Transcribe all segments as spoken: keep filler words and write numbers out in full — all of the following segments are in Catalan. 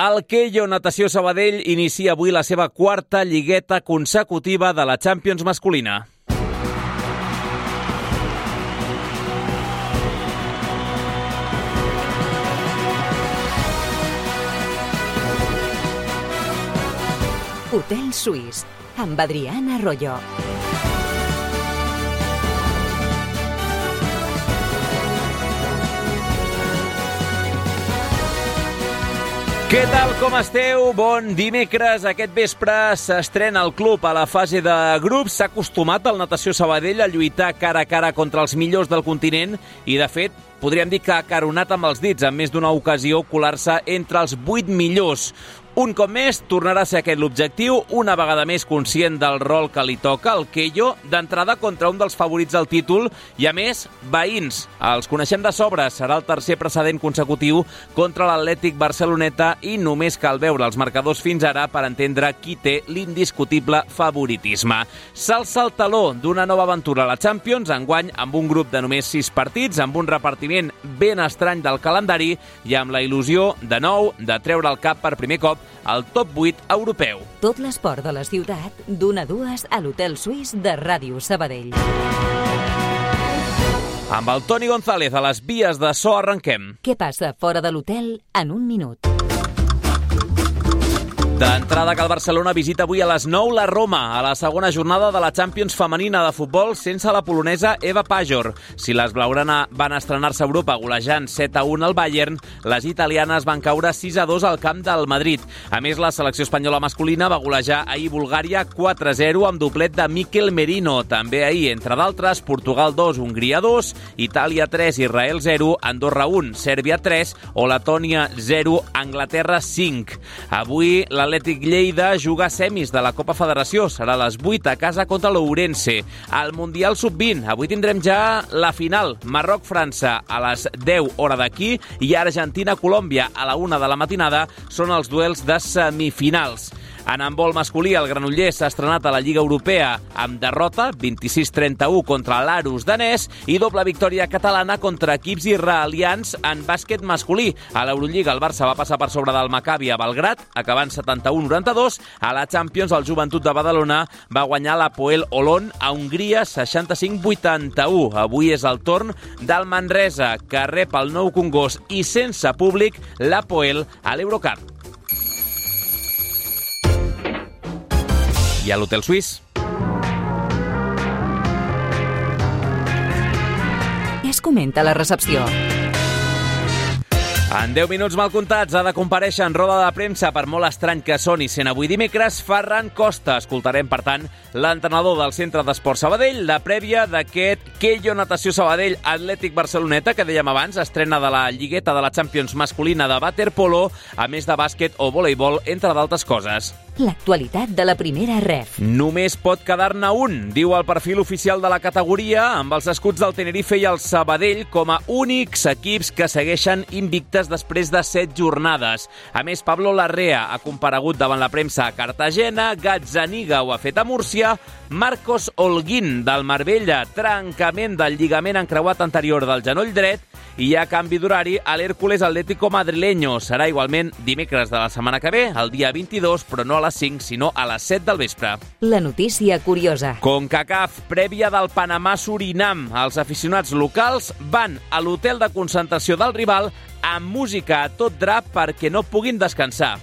El Keio Natació Sabadell inicia avui la seva quarta lligueta consecutiva de la Champions masculina. Hotel Suís, amb Adriana Arroyo. Què tal, com esteu? Bon dimecres. Aquest vespre s'estrena el club a la fase de grups. S'ha acostumat el Natació Sabadell a lluitar cara a cara contra els millors del continent i, de fet, podríem dir que ha caronat amb els dits, en més d'una ocasió, colar-se entre els vuit millors. Un cop més, tornarà a ser aquest l'objectiu, una vegada més conscient del rol que li toca, el Keio, d'entrada contra un dels favorits del títol i, a més, veïns. Els coneixem de sobre, serà el tercer precedent consecutiu contra l'Atlètic Barceloneta i només cal veure els marcadors fins ara per entendre qui té l'indiscutible favoritisme. S'alça el taló d'una nova aventura a la Champions, enguany amb un grup de només sis partits, amb un repartiment ben estrany del calendari i amb la il·lusió, de nou, de treure el cap per primer cop al top vuit europeu. Tot l'esport de la ciutat, d'una a dues a l'Hotel Suís de Ràdio Sabadell. Amb el Toni González a les vies de so arrenquem. Què passa fora de l'hotel en un minut? D'entrada que el Barcelona visita avui a les nou la Roma, a la segona jornada de la Champions femenina de futbol sense la polonesa Eva Pajor. Si les blaugrana van estrenar-se a Europa golejant set a un al Bayern, les italianes van caure sis a dos al camp del Madrid. A més, la selecció espanyola masculina va golejar ahir Bulgària quatre a zero amb doblet de Mikel Merino. També ahir, entre d'altres, Portugal dos, Hongria dos, Itàlia tres, Israel zero, Andorra un, Sèrbia tres o Letònia zero, Anglaterra cinc. Avui, la l'Atlètic Lleida juga a semis de la Copa Federació. Serà a les vuit a casa contra l'Ourense. Al Mundial sub vint, avui tindrem ja la final. Marroc-França a les deu hora d'aquí i Argentina-Colòmbia a la una de la matinada són els duels de semifinals. En handbol masculí, el Granollers s'ha estrenat a la Lliga Europea amb derrota vint-i-sis a trenta-u contra l'Arus danès i doble victòria catalana contra equips israelians en bàsquet masculí. A l'Eurolliga, el Barça va passar per sobre del Maccabi a Belgrat, acabant setanta-u a noranta-dos. A la Champions, el Joventut de Badalona va guanyar l'Hapoel Holon a Hongria seixanta-cinc a vuitanta-u. Avui és el torn del Manresa, que rep el Nou Congost i sense públic l'Hapoel a l'Eurocup. I a l'Hotel Suís. Què es comenta a la recepció? En deu minuts mal comptats ha de comparèixer en roda de premsa, per molt estrany que soni sent avui dimecres, Ferran Costa. Escoltarem, per tant, l'entrenador del Centre d'Esport Sabadell, la prèvia d'aquest Keio Natació Sabadell Atlètic Barceloneta, que dèiem abans, estrena de la lligueta de la Champions masculina de waterpolo, a més de bàsquet o voleibol, entre d'altres coses. L'actualitat de la primera ref. Només pot quedar-ne un, diu el perfil oficial de la categoria, amb els escuts del Tenerife i el Sabadell com a únics equips que segueixen invictes després de set jornades. A més, Pablo Larrea ha comparegut davant la premsa a Cartagena, Gazzaniga ho ha fet a Múrcia, Marcos Holguín del Marbella, trencament del lligament encreuat anterior del genoll dret, i hi ha canvi d'horari a l'Hércules Atlético Madrileño. Serà igualment dimecres de la setmana que ve, el dia vint-i-dos, però no a les cinc, sinó a les set del vespre. La notícia curiosa. CONCACAF, prèvia del Panamà-Surinam. Els aficionats locals van a l'hotel de concentració del rival amb música a tot drap perquè no puguin descansar.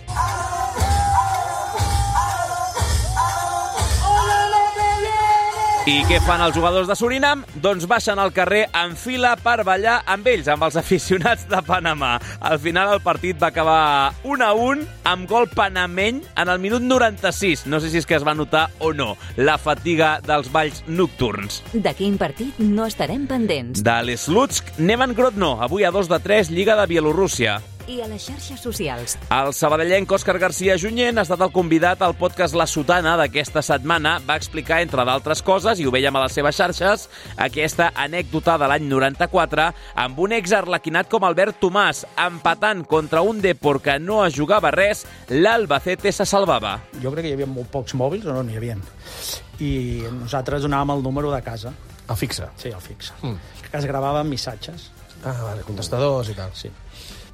I què fan els jugadors de Surinam? Doncs baixen al carrer en fila per ballar amb ells, amb els aficionats de Panamà. Al final el partit va acabar un a un amb gol panameny en el minut noranta-sis. No sé si és que es va notar o no la fatiga dels balls nocturns. De quin partit no estarem pendents? De l'Slutsk Neman Grodno, avui a dos de tres, Lliga de Bielorússia. I a les xarxes socials. El sabadellenc Òscar García Junyent ha estat el convidat al podcast La Sotana d'aquesta setmana. Va explicar, entre d'altres coses, i ho veiem a les seves xarxes, aquesta anècdota de l'any noranta-quatre amb un ex-arlequinat com Albert Tomàs, empatant contra un Depor que no es jugava res, l'Albacete se salvava. Jo crec que hi havia molt pocs mòbils, o no n'hi havia. I nosaltres donàvem el número de casa. El fixe? Sí, el fixe. Mm. Que es gravaven missatges. Ah, vale, contestadors i tal. Sí.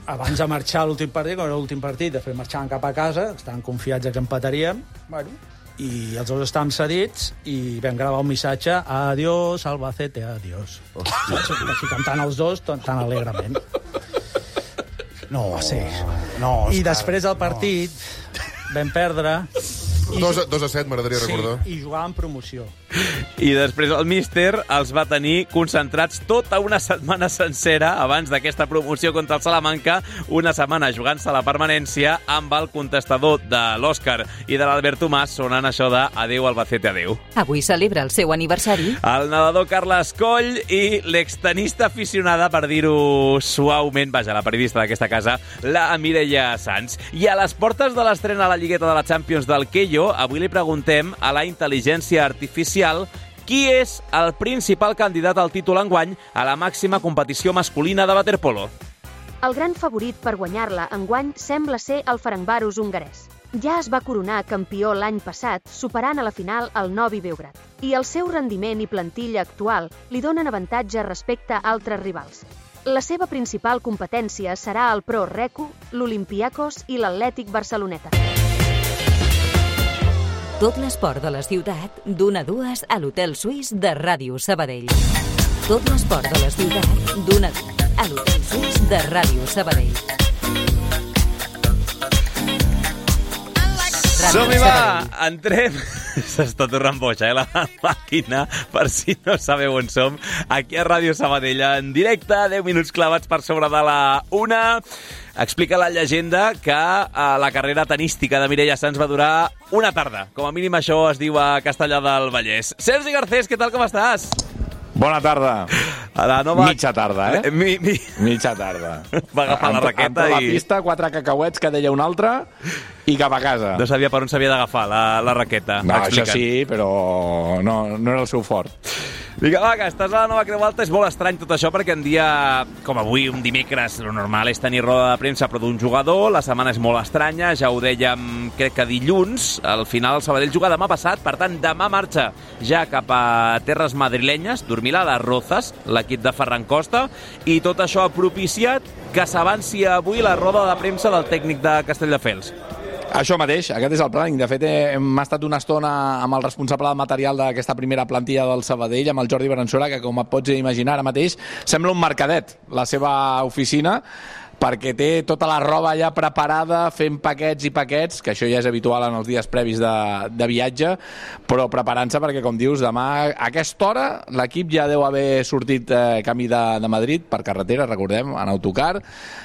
abans de marxar a l'últim partit, com era l'últim partit, després marxàvem cap a casa, estaven confiats que empataríem, bueno, i els dos estàvem cedits i vam gravar un missatge: adiós, Albacete, adiós. Així cantant els dos tan alegrement. No, sí. No, I després del partit no. vam perdre... dos a set, m'agradaria recordar. Sí, i jugàvem promoció. I després el míster els va tenir concentrats tota una setmana sencera abans d'aquesta promoció contra el Salamanca, una setmana jugant-se la permanència amb el contestador de l'Òscar i de l'Albert Tomàs sonant això de adéu Albacete, adéu. Avui celebra el seu aniversari El nedador Carles Coll i l'extenista aficionada, per dir-ho suaument, vaja, la periodista d'aquesta casa, la Mireia Sans. I a les portes de l'estrena a la lligueta de la Champions del Keio, avui li preguntem a la intel·ligència artificial qui és el principal candidat al títol enguany a la màxima competició masculina de waterpolo. El gran favorit per guanyar-la enguany sembla ser el Ferencváros hongarès. Ja es va coronar campió l'any passat, superant a la final el Novi Beograd. I el seu rendiment i plantilla actual li donen avantatge respecte a altres rivals. La seva principal competència serà el Pro Recu, l'Olympiakos i l'Atlètic Barceloneta. Tot l'esport de la ciutat, d'una a dues a l'Hotel Suís de Ràdio Sabadell. Tot l'esport de la ciutat, d'una a l'Hotel Suís de Ràdio Sabadell. Som-hi, va! Entrem... S'està tornant boja, eh, la màquina, per si no sabeu on som. Aquí a Ràdio Sabadell, en directe, deu minuts clavats per sobre de la una. Explica la llegenda que la carrera tenística de Mireia Sans va durar una tarda. Com a mínim això es diu a Castellar del Vallès. Sergi Garcés, què tal, com estàs? Bona tarda. A la nova... Mitja tarda, eh? Mi, mi... Mitja tarda. Va agafar la raqueta i... A la pista, quatre cacauets que deia un altre i cap a casa. No sabia per on s'havia d'agafar la, la raqueta. No, Explica't. Això sí, però no, no era el seu fort. Vinga, va, que estàs a la nova Creu Alta. És molt estrany tot això perquè en dia com avui, un dimecres, lo normal és tenir roda de premsa però d'un jugador. La setmana és molt estranya, ja ho dèiem, crec que dilluns. Al final el Sabadell juga demà passat, per tant demà marxa ja cap a terres madrilenyes, dormirà a les Rozas, l'equip de Ferran Costa, i tot això ha propiciat que s'avanci avui la roda de premsa del tècnic de Castelldefels. Això mateix, aquest és el planning. De fet, hem estat una estona amb el responsable del material d'aquesta primera plantilla del Sabadell, amb el Jordi Berensuera, que com et pots imaginar ara mateix sembla un mercadet, la seva oficina, perquè té tota la roba ja preparada, fent paquets i paquets, que això ja és habitual en els dies previs de, de viatge, però preparant-se perquè, com dius, demà a aquesta hora l'equip ja deu haver sortit eh, camí de, de Madrid per carretera, recordem, en autocar.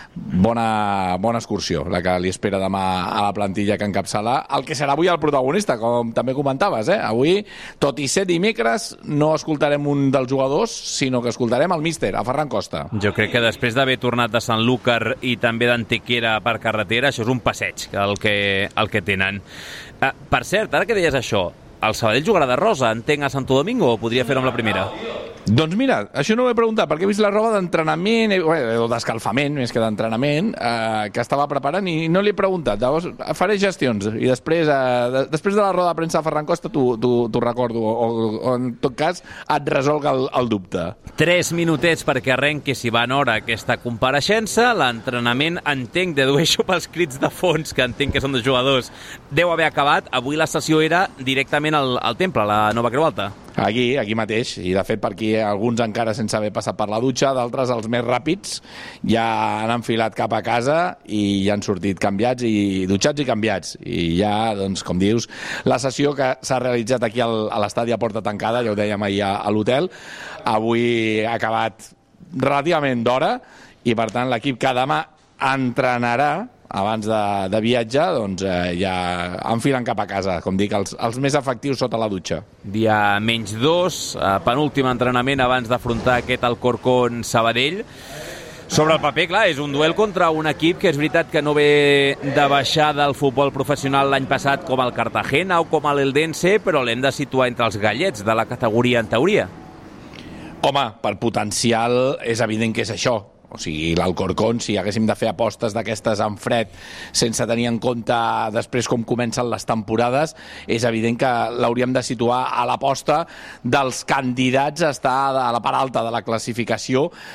Bona, bona excursió la que li espera demà a la plantilla que encapçala el que serà avui el protagonista, com també comentaves, eh? Avui, tot i ser dimecres, no escoltarem un dels jugadors, sinó que escoltarem el míster, a Ferran Costa. Jo crec que després d'haver tornat de Sanlúcar i també d'Antequera per carretera, això és un passeig el que, el que tenen. Uh, per cert, ara que deies això, el Sabadell jugarà de rosa, entenc, a Santo Domingo, o podria fer-ho amb la primera? Doncs mira, això no ho he preguntat, perquè he vist la roba d'entrenament, o d'escalfament, més que d'entrenament, eh, que estava preparant i no li he preguntat. Llavors, faré gestions i després, eh, de, després de la roda de premsa de Ferran Costa t'ho recordo, o, o en tot cas et resolc el, el dubte. Tres minutets perquè arrenqui, si va en hora, aquesta compareixença. L'entrenament, entenc, dedueixo pels crits de fons, que entenc que són dos jugadors, deu haver acabat. Avui la sessió era directament al, al temple, a la nova Creu Alta. Aquí, aquí mateix, i de fet per aquí alguns encara sense haver passat per la dutxa, d'altres els més ràpids ja han enfilat cap a casa i ja han sortit canviats i dutxats i canviats, i ja, doncs, com dius, la sessió que s'ha realitzat aquí al, a l'estadi a porta tancada, ja ho dèiem ahir a, a l'hotel, avui ha acabat relativament d'hora i per tant l'equip que demà entrenarà abans de, de viatge, doncs eh, ja enfilen cap a casa, com dic, els, els més efectius sota la dutxa. Dia menys dos, eh, penúltim entrenament abans d'afrontar aquest Alcorcón Sabadell. Sobre el paper, clar, és un duel contra un equip que és veritat que no ve de baixar del futbol professional l'any passat com el Cartagena o com l'Eldense, però l'hem de situar entre els gallets de la categoria en teoria. Home, per potencial és evident que és això. O sigui, l'Alcorcón, si haguéssim de fer apostes d'aquestes en fred sense tenir en compte després com comencen les temporades, és evident que l'hauríem de situar a l'aposta dels candidats a estar a la part alta de la classificació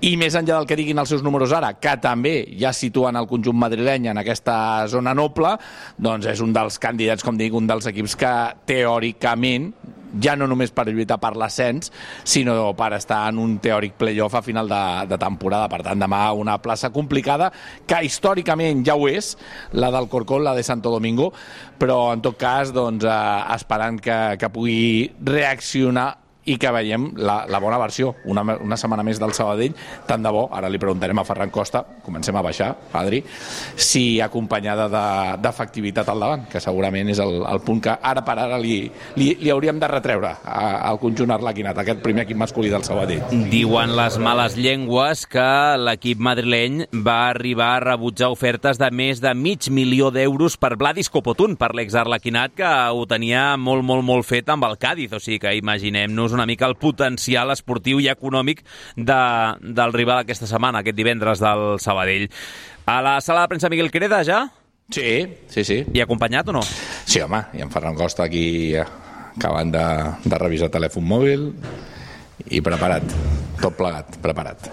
i més enllà del que diguin els seus números ara, que també ja situen el conjunt madrileny en aquesta zona noble, doncs és un dels candidats, com dic, un dels equips que teòricament, ja no només per lluitar per l'ascens, sinó per estar en un teòric playoff a final de, de temporada. Per tant, demà una plaça complicada, que històricament ja ho és, la del Corcón, la de Santo Domingo, però en tot cas, doncs, eh, esperant que, que pugui reaccionar i que veiem la, la bona versió, una, una setmana més del Sabadell, tant de bo, ara li preguntarem a Ferran Costa, comencem a baixar, Adri, si acompanyada d'efectivitat al davant, que segurament és el, el punt que ara per ara li, li, li hauríem de retreure a, al conjunt arlequinat, aquest primer equip masculí del Sabadell. Diuen les males llengües que l'equip madrileny va arribar a rebutjar ofertes de més de mig milió d'euros per Vladis Copotún, per l'exarlequinat, que ho tenia molt, molt, molt fet amb el Cádiz, o sigui que imaginem-nos una mica el potencial esportiu i econòmic de, del rival aquesta setmana, aquest divendres del Sabadell. A la sala de premsa Miguel Quereda, ja? Sí, sí, sí. I acompanyat o no? Sí, home, i en Ferran Costa aquí acabant de, de revisar el telèfon mòbil i preparat, tot plegat, preparat.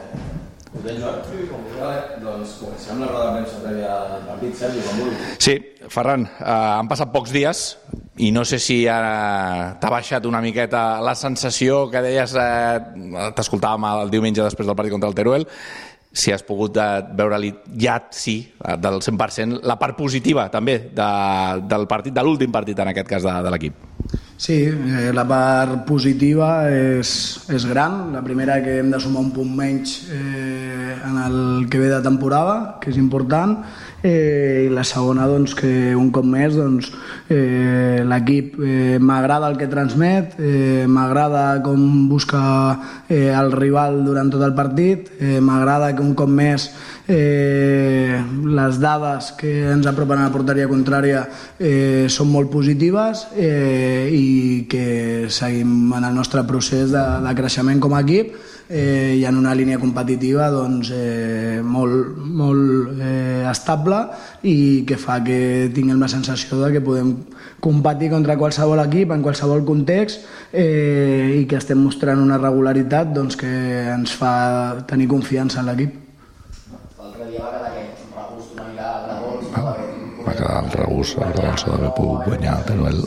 Doncs comencem la roda de premsa prèvia del partit, Sergi, com vulguis. Sí, Ferran, eh, han passat pocs dies i no sé si ara t'ha baixat una miqueta la sensació que deies, eh, t'escoltàvem el diumenge després del partit contra el Teruel, si has pogut eh, veure-li ja, sí, del cent per cent, la part positiva també de, del partit, de l'últim partit en aquest cas de, de l'equip. Sí, eh, la part positiva és, és gran. La primera, que hem de sumar un punt menys eh, en el que ve de temporada, que és important, eh, i la segona, doncs, que un cop més doncs, eh, l'equip eh, m'agrada el que transmet, eh, m'agrada com busca eh, el rival durant tot el partit, eh, m'agrada que un cop més eh, les dades que ens apropen a la porteria contrària eh, són molt positives eh, i que seguim en el nostre procés de, de creixement com a equip eh, i en una línia competitiva doncs, eh, molt, molt eh, estable i que fa que tinguem la sensació de que podem competir contra qualsevol equip en qualsevol context eh, i que estem mostrant una regularitat doncs, que ens fa tenir confiança en l'equip. L'altre dia va quedar aquest regust una mica agradós. Va quedar el regust, el regust d'haver pogut guanyar el Teruel.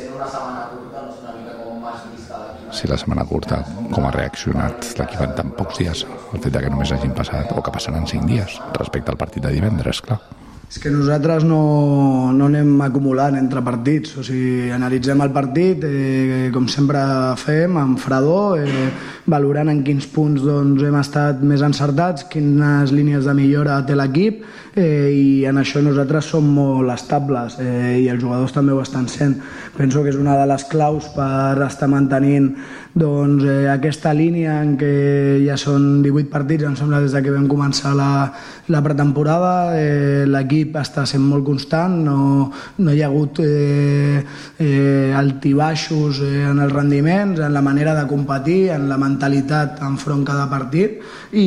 Si la setmana curta, com ha reaccionat l'equip en tan pocs dies, el fet que només hagin passat, o que passaran cinc dies, respecte al partit de divendres, clar. És que nosaltres no, no anem acumulant entre partits, o sigui, analitzem el partit, eh, com sempre fem, amb fredor, eh, valorant en quins punts doncs, hem estat més encertats, quines línies de millora té l'equip, eh, i en això nosaltres som molt estables, eh, i els jugadors també ho estan sent. Penso que és una de les claus per estar mantenint doncs, eh, aquesta línia en què ja són divuit partits, em sembla, des de que vam començar la, la pretemporada. Eh, l'equip està sent molt constant, no, no hi ha hagut eh, eh, altibaixos eh, en els rendiments, en la manera de competir, en la mentalitat enfront cada partit i,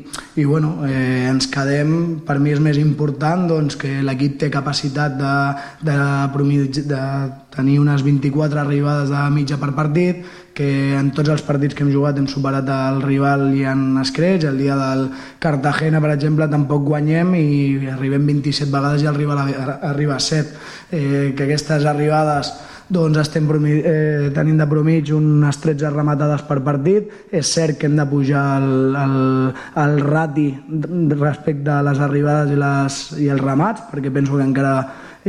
i bueno, eh, ens quedem, per mi és més important doncs, que l'equip té capacitat de, de, de, de tenir unes vint-i-quatre arribades de mitja per partit, que en tots els partits que hem jugat hem superat el rival i en escreix. El dia del Cartagena, per exemple, tampoc guanyem i arribem vint-i-set vegades i el rival arriba a set. Eh, que aquestes arribades doncs estem eh, tenint de promig unes tretze rematades per partit. És cert que hem de pujar el, el, el rati respecte a les arribades i, les, i els ramats, perquè penso que encara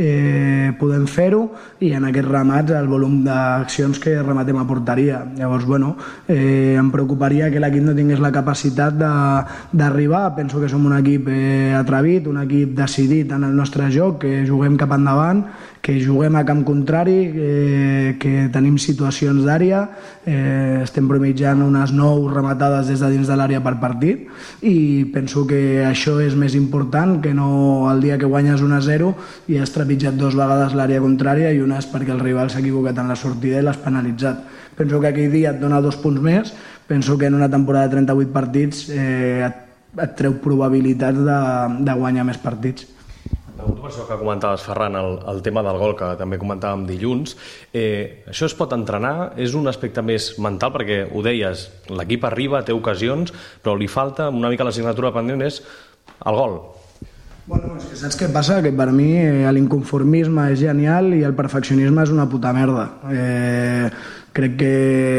eh, podem fer-ho, i en aquests ramats el volum d'accions que rematem a porteria. Llavors, bueno, eh, em preocuparia que l'equip no tingués la capacitat d'arribar. Penso que som un equip eh, atrevit, un equip decidit en el nostre joc, que juguem cap endavant, que juguem a camp contrari, eh, que tenim situacions d'àrea, eh, estem promitjant unes nou rematades des de dins de l'àrea per partit, i penso que això és més important que no el dia que guanyes un a zero i has trepitjat dos vegades l'àrea contrària i una és perquè el rival s'ha equivocat en la sortida i l'has penalitzat. Penso que aquell dia et dona dos punts més. Penso que en una temporada de trenta-vuit partits eh, et, et treu probabilitats de, de guanyar més partits. Pregunto per això que comentaves, Ferran, el, el tema del gol, que també comentàvem dilluns. Eh, això es pot entrenar? És un aspecte més mental? Perquè ho deies, l'equip arriba, té ocasions, però li falta una mica l'assignatura pendent és el gol. Bueno, és que saps què passa? Que per mi eh, l'inconformisme és genial i el perfeccionisme és una puta merda. Eh, crec que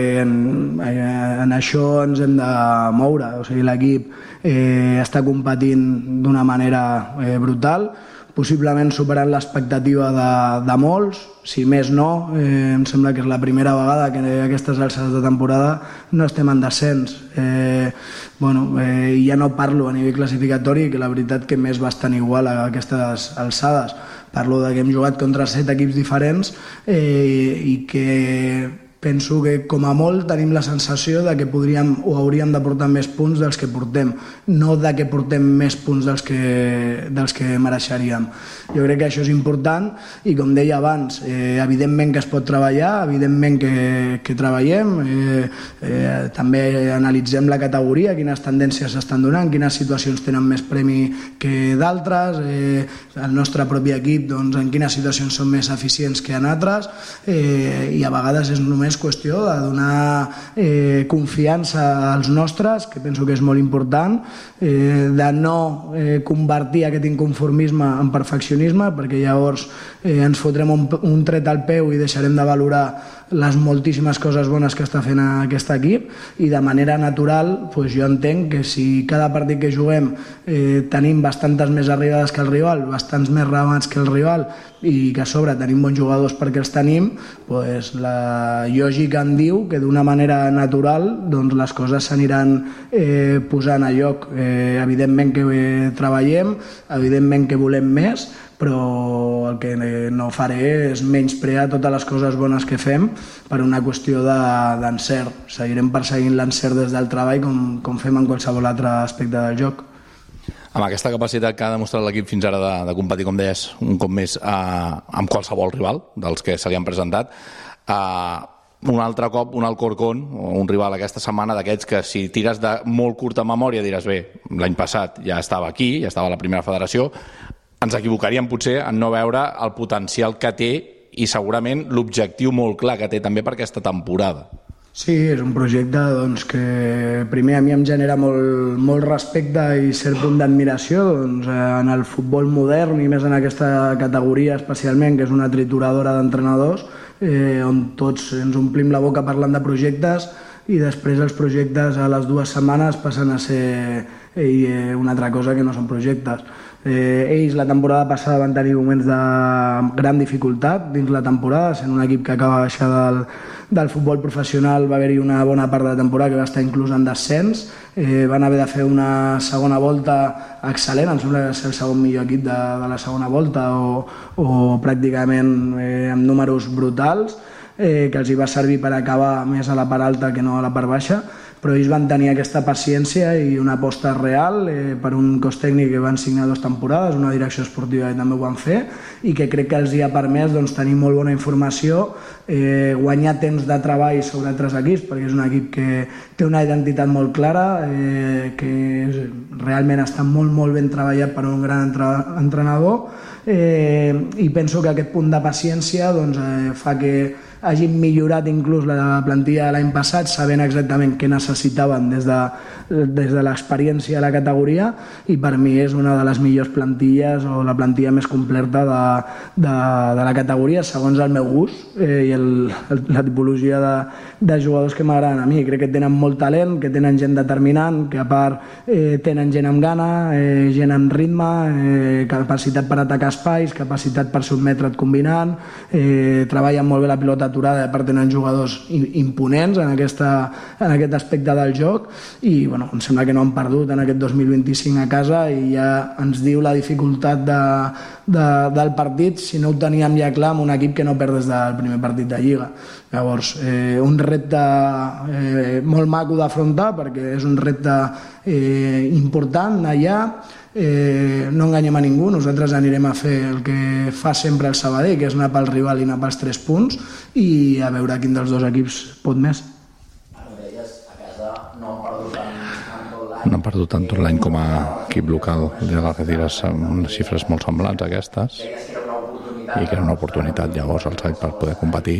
en, en això ens hem de moure. O sigui, l'equip eh, està competint d'una manera eh, brutal, possiblement superant l'expectativa de, de molts, si més no, eh, em sembla que és la primera vegada que a aquestes alçades de temporada no estem en descens. Eh, bueno, eh, ja no parlo a nivell classificatori, que la veritat que més va estar igual a aquestes alçades. Parlo de que hem jugat contra set equips diferents eh, i que penso que com a molt tenim la sensació de que podríem o hauríem de portar més punts dels que portem, no de que portem més punts dels que, dels que mereixeríem. Jo crec que això és important i, com deia abans, eh, evidentment que es pot treballar, evidentment que, que treballem, eh, eh, també analitzem la categoria, quines tendències s'estan donant, quines situacions tenen més premi que d'altres, eh, el nostre propi equip, doncs, en quines situacions són més eficients que en altres, eh, i a vegades és només qüestió de donar eh, confiança als nostres, que penso que és molt important, eh, de no eh, convertir aquest inconformisme en perfeccionisme, perquè llavors eh, ens fotrem un, un tret al peu i deixarem de valorar les moltíssimes coses bones que està fent aquest equip, i de manera natural doncs jo entenc que si cada partit que juguem eh, tenim bastantes més arribades que el rival, bastants més remats que el rival, i que a sobre tenim bons jugadors perquè els tenim, doncs la lògica em diu que d'una manera natural doncs les coses s'aniran eh, posant a lloc. Eh, evidentment que eh, treballem, evidentment que volem més, però el que no faré és menysprear totes les coses bones que fem per una qüestió d'encert. Seguirem perseguint l'encert des del treball com, com fem en qualsevol altre aspecte del joc. Amb aquesta capacitat que ha demostrat l'equip fins ara de, de competir, com deies, un cop més eh, amb qualsevol rival dels que se li han presentat, eh, un altre cop un Alcorcón, un rival aquesta setmana d'aquests que si tires de molt curta memòria diràs bé, l'any passat ja estava aquí, ja estava a la primera federació, ens equivocaríem potser en no veure el potencial que té i segurament l'objectiu molt clar que té també per aquesta temporada. Sí, és un projecte doncs, que primer a mi em genera molt, molt respecte i cert punt d'admiració doncs, en el futbol modern i més en aquesta categoria especialment, que és una trituradora d'entrenadors, eh, on tots ens omplim la boca parlant de projectes i després els projectes a les dues setmanes passen a ser eh, una altra cosa que no són projectes. Eh, ells la temporada passada van tenir moments de gran dificultat dins la temporada, sent un equip que acaba de baixar del, del futbol professional. Va haver-hi una bona part de la temporada que va estar inclús en descens, eh, van haver de fer una segona volta excel·lent, em sembla que va ser el segon millor equip de, de la segona volta o, o pràcticament eh, amb números brutals, eh, que els hi va servir per acabar més a la part alta que no a la part baixa, però ells van tenir aquesta paciència i una aposta real eh, per un cos tècnic que van signar dues temporades, una direcció esportiva que també ho van fer i que crec que els hi ha permès doncs, tenir molt bona informació, eh, guanyar temps de treball sobre altres equips, perquè és un equip que té una identitat molt clara, eh, que és, realment està molt, molt ben treballat per un gran entre, entrenador, eh, i penso que aquest punt de paciència doncs, eh, fa que hagin millorat inclús la plantilla de l'any passat, sabent exactament què necessitaven des de, des de l'experiència de la categoria, i per mi és una de les millors plantilles o la plantilla més completa de, de, de la categoria segons el meu gust eh, i el, el, la tipologia de, de jugadors que m'agraden a mi. Crec que tenen molt talent, que tenen gent determinant, que a part eh, tenen gent amb gana, eh, gent amb ritme, eh, capacitat per atacar espais, capacitat per sotmetre't combinant, eh, treballen molt bé la pilota aturada, a part tenen jugadors imponents en, aquesta, en aquest aspecte del joc, i bueno, em sembla que no han perdut en aquest dos mil vint-i-cinc a casa, i ja ens diu la dificultat de, de, del partit si no ho teníem ja clar amb un equip que no perd des del primer partit de Lliga. Llavors, eh, un repte eh, molt maco d'afrontar, perquè és un repte eh, important allà. Eh, no enganyem a ningú, nosaltres anirem a fer el que fa sempre el Sabadell, que és anar pel rival i anar pels tres punts, i a veure quin dels dos equips pot més. Bueno, deies, a casa no han perdut en, en tot l'any. no han perdut tant tot l'any com a equip local de l'Algeciras amb unes xifres molt semblants a aquestes, i que era una oportunitat llavors al Said per poder competir.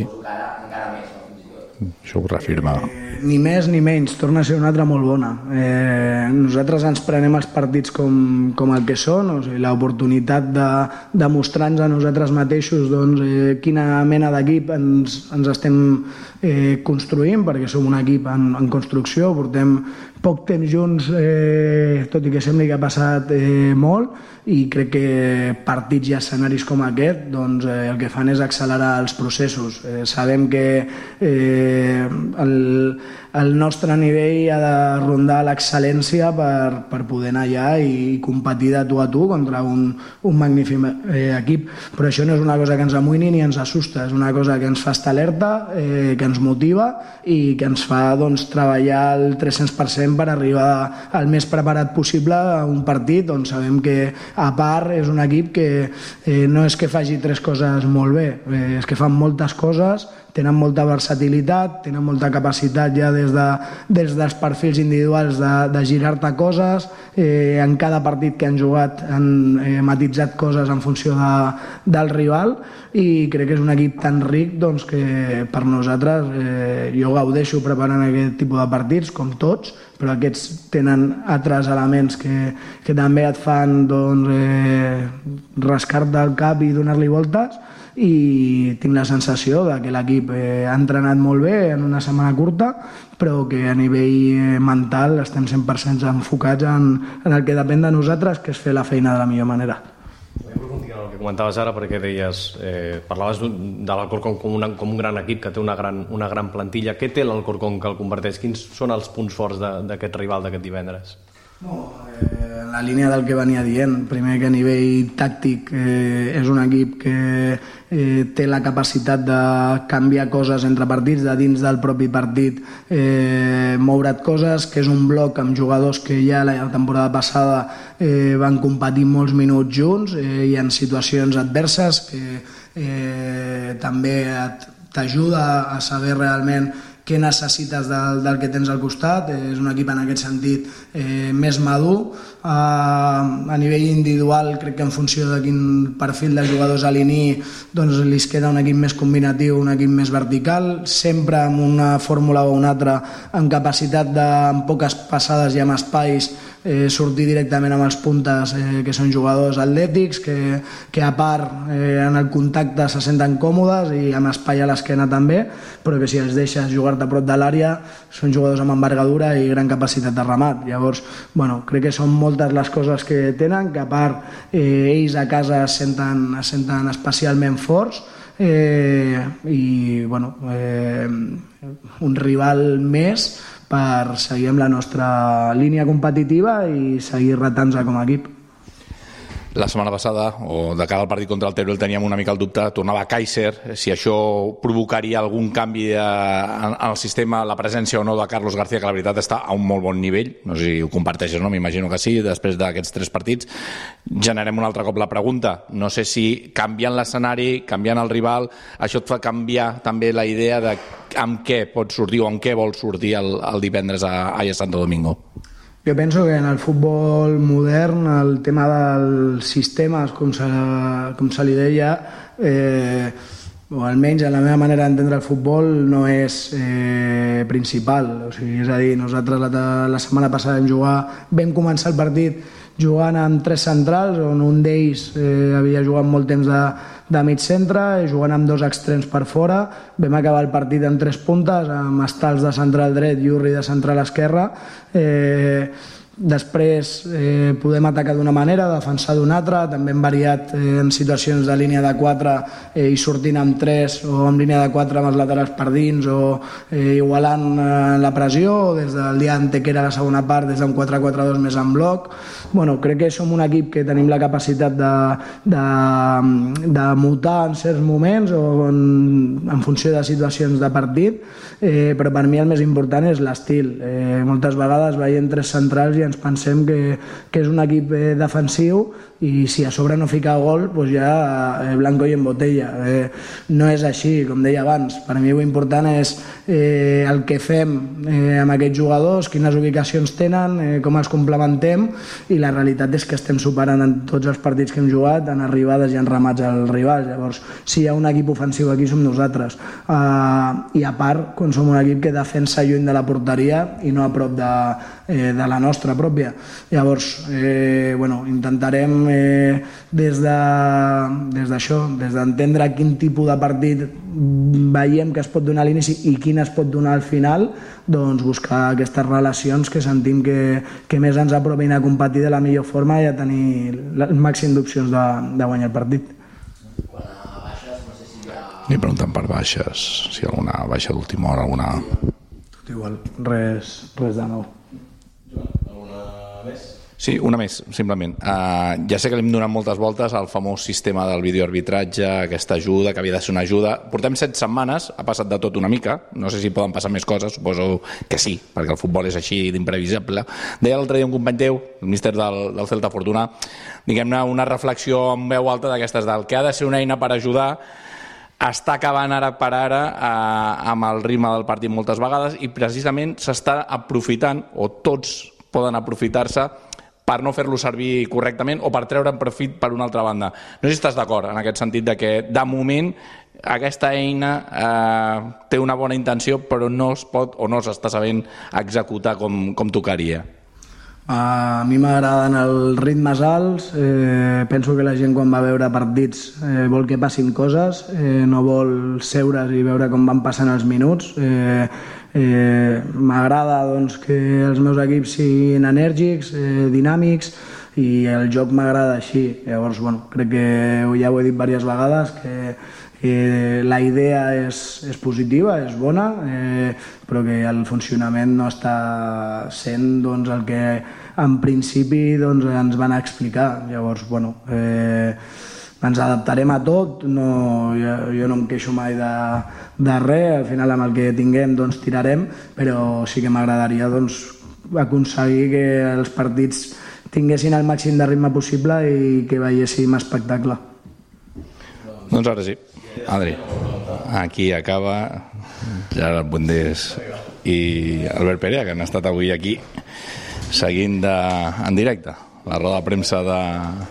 Això ho reafirma. Ni més ni menys, torna a ser una altra molt bona. Eh, nosaltres ens prenem els partits com, com el que són, o sigui, l'oportunitat de, de mostrar-nos a nosaltres mateixos doncs, eh, quina mena d'equip ens, ens estem eh, construint, perquè som un equip en, en construcció, portem poc temps junts, eh, tot i que sembli que ha passat eh, molt, i crec que partits i escenaris com aquest doncs, eh, el que fan és accelerar els processos. Eh, sabem que eh, el, el nostre nivell ha de rondar l'excel·lència per, per poder anar allà i competir de tu a tu contra un, un magnífic eh, equip, però això no és una cosa que ens amoïni ni ens assusta, és una cosa que ens fa estar alerta, eh, que ens motiva i que ens fa doncs, treballar al tres-cents per cent per arribar al més preparat possible a un partit on sabem que a part és un equip que eh, no és que faci tres coses molt bé, eh, és que fan moltes coses, tenen molta versatilitat, tenen molta capacitat ja des, de, des dels perfils individuals de, de girar-te coses, eh, en cada partit que han jugat han eh, matitzat coses en funció de, del rival, i crec que és un equip tan ric doncs, que per nosaltres eh, jo gaudeixo preparant aquest tipus de partits, com tots, però aquests tenen altres elements que, que també et fan doncs, eh, rascar-te el cap i donar-li voltes, i tinc la sensació de que l'equip eh, ha entrenat molt bé en una setmana curta, però que a nivell eh, mental estem cent per cent enfocats en, en el que depèn de nosaltres, que és fer la feina de la millor manera. Vull aprofundir en el que comentaves ara, perquè deies, eh, parlaves de l'Alcorcón com, una, com un gran equip que té una gran, una gran plantilla. Què té l'Alcorcón que el converteix? Quins són els punts forts d'aquest rival d'aquest divendres? No, eh, en la línia del que venia dient, primer que a nivell tàctic eh, és un equip que eh, té la capacitat de canviar coses entre partits, de dins del propi partit eh, moure't coses, que és un bloc amb jugadors que ja la temporada passada eh, van competir molts minuts junts eh, i en situacions adverses que eh, també t'ajuda a saber realment què necessites del, del que tens al costat. És un equip en aquest sentit eh, més madur. Uh, a nivell individual crec que en funció de quin perfil de jugadors alineï doncs li queda un equip més combinatiu, un equip més vertical, sempre amb una fórmula o una altra amb capacitat de, amb poques passades i amb espais, eh, sortir directament amb els puntes, eh, que són jugadors atlètics que, que a part eh, en el contacte se senten còmodes i amb espai a l'esquena també, però que si els deixes jugar-te a prop de l'àrea són jugadors amb envergadura i gran capacitat de remat. Llavors, bueno, crec que són moltes les coses que tenen, que a part eh, ells a casa es senten, es senten especialment forts, eh, i bueno, eh, un rival més per seguir amb la nostra línia competitiva i seguir retant-se com a equip. La setmana passada, o de cara al partit contra el Teruel, teníem una mica el dubte, tornava Kaiser, si això provocaria algun canvi de, en el sistema, la presència o no de Carlos García, que la veritat està a un molt bon nivell, no sé si ho comparteixes, no? M'imagino que sí, després d'aquests tres partits. Generem un altre cop la pregunta, no sé si canviant l'escenari, canviant el rival, això et fa canviar també la idea de amb què pot sortir o amb què vol sortir el, el divendres a, a Santo Domingo. Jo penso que en el futbol modern el tema dels sistemes, com se, com se li deia, eh, o almenys en la meva manera d'entendre el futbol, no és eh, principal. O sigui, és a dir, nosaltres la, la setmana passada vam jugar, vam començar el partit jugant amb tres centrals, on un d'ells eh, havia jugat molt temps de, de mig centre, jugant amb dos extrems per fora. Vam acabar el partit amb tres puntes, amb Estals de central dret i Urri de central esquerra. Eh, després eh, podem atacar d'una manera, defensar d'una altra, també hem variat eh, en situacions de línia de quatre eh, i sortint amb tres o amb línia de quatre amb els laterals per dins o eh, igualant eh, la pressió, o des del dia que era la segona part, des d'un quatre quatre dos més en bloc. Bueno, crec que som un equip que tenim la capacitat de, de, de mutar en certs moments o en, en funció de situacions de partit, eh, però per mi el més important és l'estil. Eh, moltes vegades veient tres centrals i ens pensem que, que és un equip eh, defensiu i si a sobre no fica gol doncs ja eh, blanco i en botella. Eh, no és així, com deia abans. Per a mi l'important és eh, el que fem eh, amb aquests jugadors, quines ubicacions tenen, eh, com els complementem, i la realitat és que estem superant en tots els partits que hem jugat en arribades i en remats al rival. Llavors, si hi ha un equip ofensiu aquí som nosaltres. Eh, I a part, quan som un equip que defensa lluny de la porteria i no a prop de, eh, de la nostra pròpia. Llavors, eh, bueno, intentarem eh, des de, des d'això, des d'entendre quin tipus de partit veiem que es pot donar a l'inici i quin es pot donar al final, doncs buscar aquestes relacions que sentim que, que més ens apropin a competir de la millor forma i a tenir el màxim d'opcions de, de guanyar el partit. Ni preguntant per baixes, si hi ha alguna baixa d'última hora, alguna... Tot igual, res, res de nou. Alguna més? Sí, una més, simplement. Uh, ja sé que li hem donat moltes voltes al famós sistema del videoarbitratge, aquesta ajuda, que havia de ser una ajuda. Portem set setmanes, ha passat de tot una mica, no sé si poden passar més coses, suposo que sí, perquè el futbol és així d'imprevisible. Deia l'altre dia un company teu, el míster del, del Celta Fortuna, diguem-ne una reflexió en veu alta d'aquestes del que ha de ser una eina per ajudar, està acabant ara per ara eh, amb el ritme del partit moltes vegades i precisament s'està aprofitant, o tots poden aprofitar-se, per no fer-lo servir correctament o per treure'n profit per una altra banda. No sé si estàs d'acord en aquest sentit de que de moment aquesta eina eh, té una bona intenció però no es pot o no s'està sabent executar com, com tocaria. A mi m'agraden els ritmes alts, eh, penso que la gent quan va veure partits eh, vol que passin coses, eh, no vol seure's i veure com van passant els minuts. Eh, eh, m'agrada doncs, que els meus equips siguin enèrgics, eh, dinàmics, i el joc m'agrada així. Llavors, bueno, crec que ja ho he dit diverses vegades, que Eh, la idea és, és positiva, és bona, eh, però que el funcionament no està sent doncs, el que en principi doncs, ens van explicar. Llavors, bueno, eh, ens adaptarem a tot, no, jo, jo no em queixo mai de, de res, al final amb el que tinguem doncs, tirarem, però sí que m'agradaria doncs, aconseguir que els partits tinguessin el màxim de ritme possible i que veiéssim espectacle. Doncs ara sí. Adri, aquí acaba Gerard Bundés i Albert Perea, que han estat avui aquí seguint de, en directe la roda de premsa de,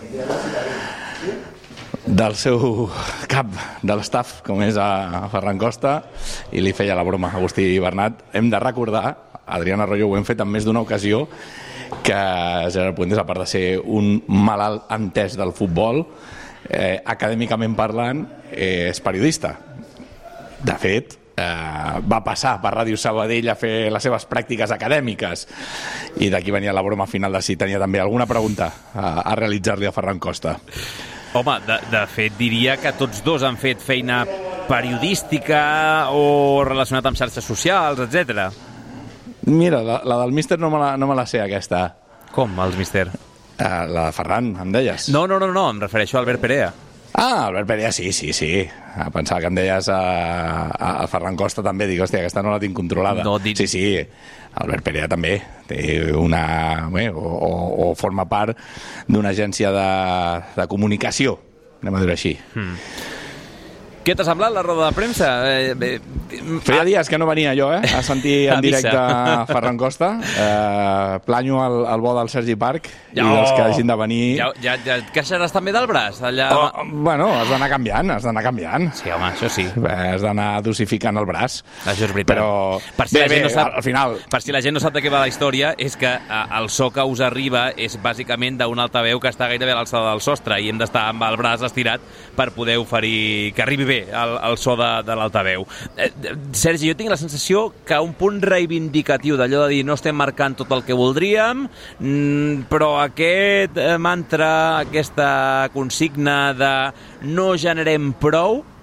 del seu cap de l'estaf, com és a Ferran Costa, i li feia la broma a Agustí Bernat. Hem de recordar, Adrián Arroyo, ho hem fet en més d'una ocasió, que Gerard Bundés, a part de ser un malalt entès del futbol, Eh, acadèmicament parlant, eh, és periodista. De fet, eh, va passar per Ràdio Sabadell a fer les seves pràctiques acadèmiques, i d'aquí venia la broma final de si tenia també alguna pregunta a, a realitzar-li a Ferran Costa. Home, de, de fet, diria que tots dos han fet feina periodística o relacionat amb xarxes socials, etcètera. Mira, la, la del míster no me la, no me la sé, aquesta. Com, els míster? Uh, la de Ferran, em deies? No, no, no, no, em refereixo a Albert Perea. Ah, Albert Perea, sí, sí, sí. Pensava que em deies a, a, a Ferran Costa també. Dic, hòstia, aquesta no la tinc controlada. No, dit... Sí, sí, Albert Perea també té una... Bé, o, o, o forma part d'una agència de, de comunicació, anem a dir-ho així. Hmm. Què t'ha semblat la roda de premsa? Eh, eh, Feia dies que no venia jo, eh, a sentir en directe a Ferran Costa. Eh, planyo el, el bo del Sergi Parc ja, i dels que hagin de venir... Ja, ja, ja et queixaràs també del braç? Allà... Oh, bueno, has d'anar canviant, has d'anar canviant. Sí, home, això sí. Bé, has d'anar dosificant el braç. Això és veritat. Però, per si bé, la gent bé, no sap, al final... Per si la gent no sap de què va la història, és que el so que us arriba és bàsicament d'un altaveu que està gairebé a l'alçada del sostre i hem d'estar amb el braç estirat per poder oferir que arribi bé el, el so de, de l'altaveu. Eh, Sergi, jo tinc la sensació que un punt reivindicatiu d'allò de dir no estem marcant tot el que voldríem, mm, però aquest mantra, aquesta consigna de no generem prou,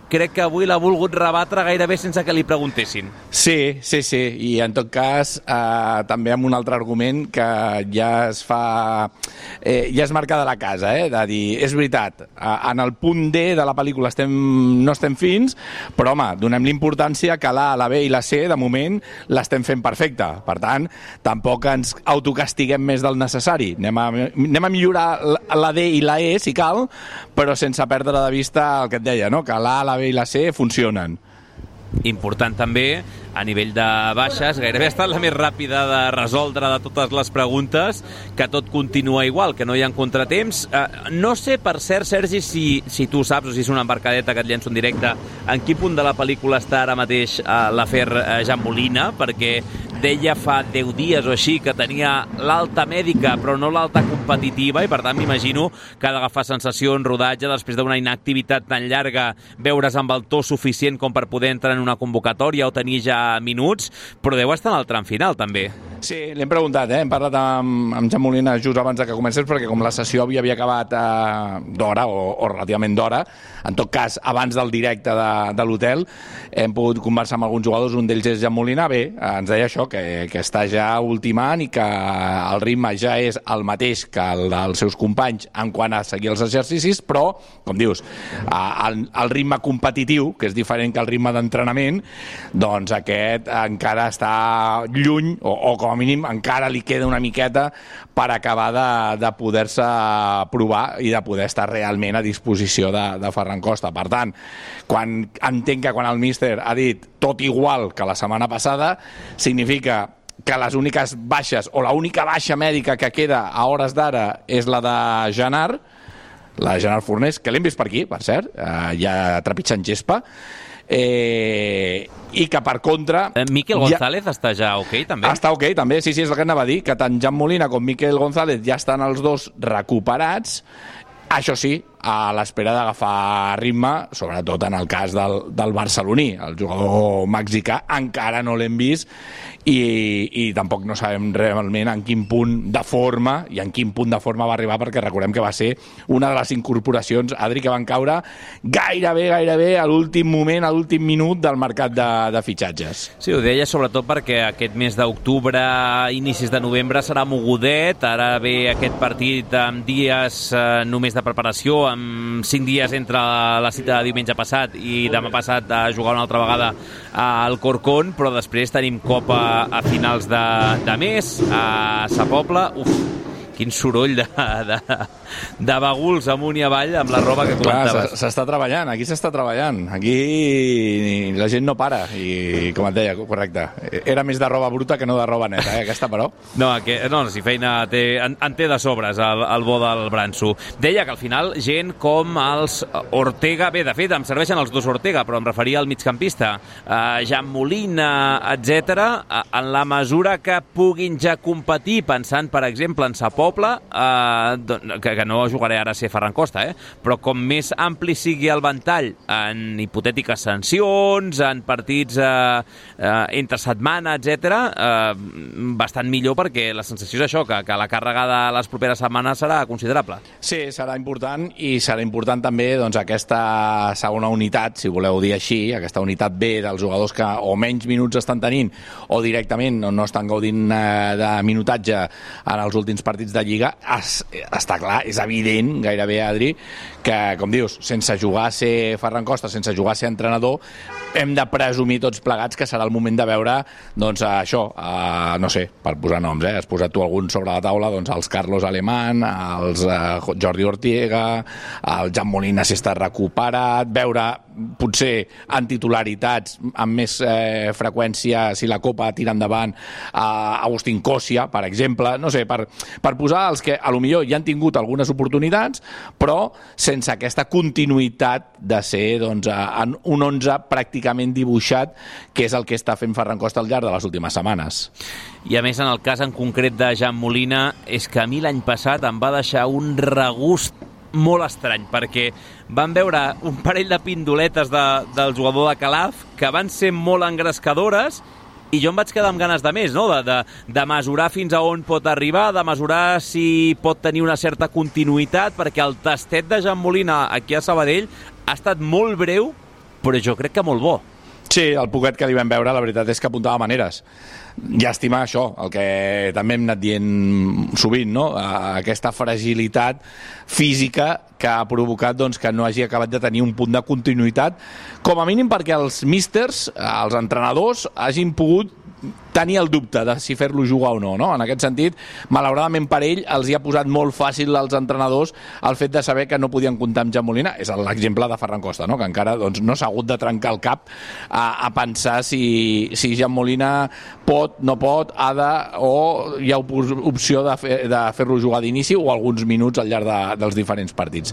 crec que avui l'ha volgut rebatre gairebé sense que li preguntessin. Sí, sí, sí, i en tot cas eh, també amb un altre argument que ja es fa eh, ja es marca de la casa, eh, de dir, és veritat, eh, en el punt D de la pel·lícula estem, no estem fins, però home, donem l'importància que la A, la B i la C de moment l'estem fent perfecta, per tant tampoc ens autocastiguem més del necessari, anem a, anem a millorar la D i la E si cal, però sense perdre de vista el que et deia, no? Que la A, la B i la C funcionen. Important també, a nivell de baixes, gairebé ha estat la més ràpida de resoldre de totes les preguntes, que tot continua igual, que no hi ha contratemps. Eh, no sé, per cert, Sergi, si, si tu saps, o si és una embarcadeta que et llenço en directe, en quin punt de la pel·lícula està ara mateix eh, l'afer eh, Jean Molina, perquè deia fa deu dies o així que tenia l'alta mèdica però no l'alta competitiva, i per tant m'imagino que ha d'agafar sensació en rodatge després d'una inactivitat tan llarga, veure's amb el to suficient com per poder entrar en una convocatòria o tenir ja minuts, però deu estar en el tram final també. Sí, l'hem preguntat, eh? Hem parlat amb, amb Jean Molina just abans de que comencés, perquè com la sessió havia, havia acabat eh, d'hora, o, o relativament d'hora, en tot cas, abans del directe de, de l'hotel, hem pogut conversar amb alguns jugadors, un d'ells és Jean Molina, bé, ens deia això, que, que està ja ultimant i que el ritme ja és el mateix que el dels seus companys en quant a seguir els exercicis, però, com dius, el, el ritme competitiu, que és diferent que el ritme d'entrenament, doncs aquest encara està lluny, o, o com a mínim encara li queda una miqueta per acabar de, de poder-se provar i de poder estar realment a disposició de, de Ferran Costa. Per tant, quan entenc que quan el míster ha dit tot igual que la setmana passada, significa que les úniques baixes, o l'única baixa mèdica que queda a hores d'ara és la de Genart, la de Genart Fornés, que l'hem vist per aquí, per cert, eh, ja trepitjant gespa, eh, i que per contra... Eh, Miquel González ja... està ja ok, també? Està ok, també, sí, sí, és el que anava a dir, que tant Jean Molina com Miquel González ja estan els dos recuperats, això sí, a l'espera d'agafar ritme, sobretot en el cas del, del barceloní. El jugador mexicà encara no l'hem vist i, i tampoc no sabem realment en quin punt de forma i en quin punt de forma va arribar, perquè recordem que va ser una de les incorporacions, Adri, que van caure gairebé, gairebé a l'últim moment, a l'últim minut del mercat de, de fitxatges. Sí, ho deia sobretot perquè aquest mes d'octubre, inicis de novembre, serà mogudet, ara ve aquest partit amb dies eh, només de preparació, amb cinc dies entre la cita de diumenge passat i demà passat a jugar una altra vegada al Corcón, però després tenim Copa a finals de, de mes a Sa Pobla. Uf, quin soroll de, de, de baguls amunt i avall amb la roba que comentaves. S'està treballant, aquí s'està treballant, aquí la gent no para, i com et deia, correcte, era més de roba bruta que no de roba neta, eh, aquesta, però. No, que, no si feina té, en, en té de sobres el, el bo del Branso. Deia que al final gent com els Ortega, bé, de fet em serveixen els dos Ortega, però em referia al migcampista, eh, Jean Molina, etcètera, en la mesura que puguin ja competir, pensant, per exemple, en Sa Pobla, eh, que, que no jugaré ara a ser Ferran Costa, eh? Però com més ampli sigui el ventall en hipotètiques sancions, en partits eh, eh, entre setmana, etcètera, eh, bastant millor, perquè la sensació és això, que, que la càrrega de les properes setmanes serà considerable. Sí, serà important, i serà important també doncs, aquesta segona unitat, si voleu dir així, aquesta unitat B dels jugadors que o menys minuts estan tenint o directament no, no estan gaudint eh, de minutatge en els últims partits de Lliga. Es, està clar, és evident, gairebé, Adri, que, com dius, sense jugar a ser Ferran Costa, sense jugar a ser entrenador, hem de presumir tots plegats que serà el moment de veure, doncs, això, eh, no sé, per posar noms, eh, has posat tu algun sobre la taula, doncs, els Carlos Alemán, els eh, Jordi Ortega, el Jean Molina si està recuperat, veure, potser, en titularitats amb més eh, freqüència, si la Copa tira endavant, eh, Agustín Cosia, per exemple, no sé, per, per posar els que, a lo millor, ja han tingut algunes oportunitats, però sense aquesta continuïtat de ser, doncs, en un onze pràcticament dibuixat, que és el que està fent Ferran Costa al llarg de les últimes setmanes. I a més, en el cas en concret de Jean Molina, és que a mi l'any passat em va deixar un regust molt estrany, perquè van veure un parell de pindoletes de, del jugador de Calaf que van ser molt engrescadores, i jo em vaig quedar amb ganes de més, no? de, de, de mesurar fins a on pot arribar, de mesurar si pot tenir una certa continuïtat, perquè el tastet de Jean Molina aquí a Sabadell ha estat molt breu però jo crec que molt bo. Sí, el poquet que li vam veure, la veritat és que apuntava maneres. Llàstima això, el que també hem anat dient sovint, no? Aquesta fragilitat física que ha provocat doncs, que no hagi acabat de tenir un punt de continuïtat, com a mínim perquè els místers, els entrenadors, hagin pogut tenir el dubte de si fer-lo jugar o no, no? En aquest sentit, malauradament per ell, els hi ha posat molt fàcil als entrenadors el fet de saber que no podien comptar amb Jan Molina. És l'exemple de Ferran Costa, no? Que encara doncs, no s'ha hagut de trencar el cap a, a pensar si, si Jan Molina pot, no pot, ha de, o hi ha opció de, fer, de fer-lo jugar d'inici o alguns minuts al llarg de, dels diferents partits.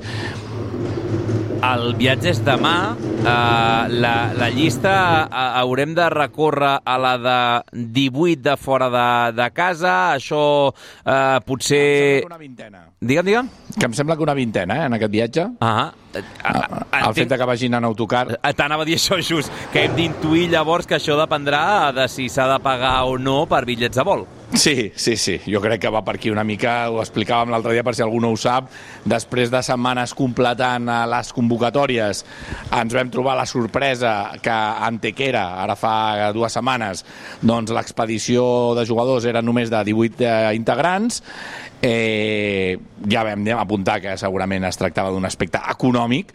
El viatge és demà. Uh, la, la llista uh, haurem de recórrer a la de divuit de fora de, de casa. Això uh, potser... Em sembla que una vintena. Digue'm, digue'm. Que em sembla que una vintena, eh, en aquest viatge. Ah, el fet que vagin en autocar. T'anava a dir això just, que hem d'intuir llavors que això dependrà de si s'ha de pagar o no per bitllets de vol. Sí, sí, sí. Jo crec que va per aquí una mica, ho explicàvem l'altre dia per si algú no ho sap, després de setmanes completant les convocatòries ens vam trobar la sorpresa que a Antequera, ara fa dues setmanes, doncs l'expedició de jugadors era només de divuit integrants. Eh, ja vam apuntar que segurament es tractava d'un aspecte econòmic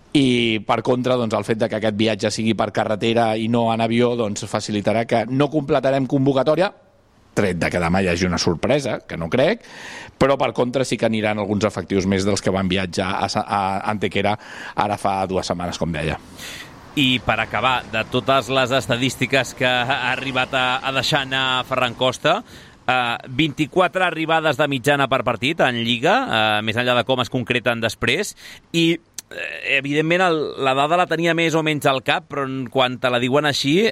i per contra doncs, el fet de que aquest viatge sigui per carretera i no en avió doncs, facilitarà que no completarem convocatòria, tret de que demà hi hagi una sorpresa, que no crec, però per contra sí que aniran alguns efectius més dels que van viatjar a, a Antequera ara fa dues setmanes, com deia. I per acabar, de totes les estadístiques que ha arribat a, a deixar anar Ferran Costa, Uh, vint-i-quatre arribades de mitjana per partit en Lliga, uh, més enllà de com es concreten després, i evidentment el, la dada la tenia més o menys al cap, però quan te la diuen així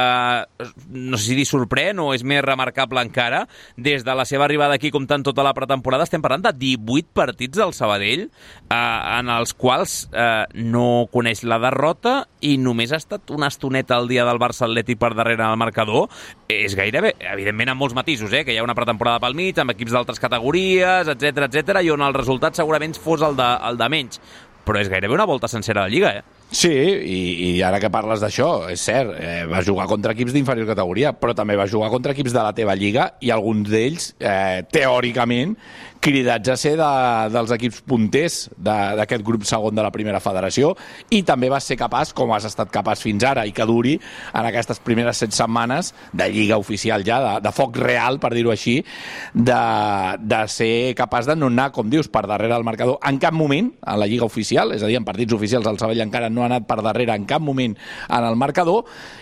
eh, no sé si dir sorprèn o és més remarcable encara. Des de la seva arribada aquí, comptant tota la pretemporada, estem parlant de divuit partits del Sabadell eh, en els quals eh, no coneix la derrota i només ha estat una estoneta al dia del Barça Atlètic per darrere en el marcador. És gairebé, evidentment amb molts matisos, eh, que hi ha una pretemporada pel mig, amb equips d'altres categories, etc etc, i on el resultat segurament fos el de, el de menys. Però és gairebé una volta sencera de Lliga, eh? Sí, i, i ara que parles d'això, és cert, eh, va jugar contra equips d'inferior categoria, però també va jugar contra equips de la teva Lliga i alguns d'ells, eh, teòricament, cridats a ser de, dels equips punters d'aquest grup segon de la primera federació, i també vas ser capaç, com has estat capaç fins ara, i que duri en aquestes primeres set setmanes de Lliga oficial ja, de, de foc real, per dir-ho així, de, de ser capaç de no anar, com dius, per darrere del marcador en cap moment, en la Lliga oficial, és a dir, en partits oficials el Sabadell encara no ha anat per darrere en cap moment en el marcador,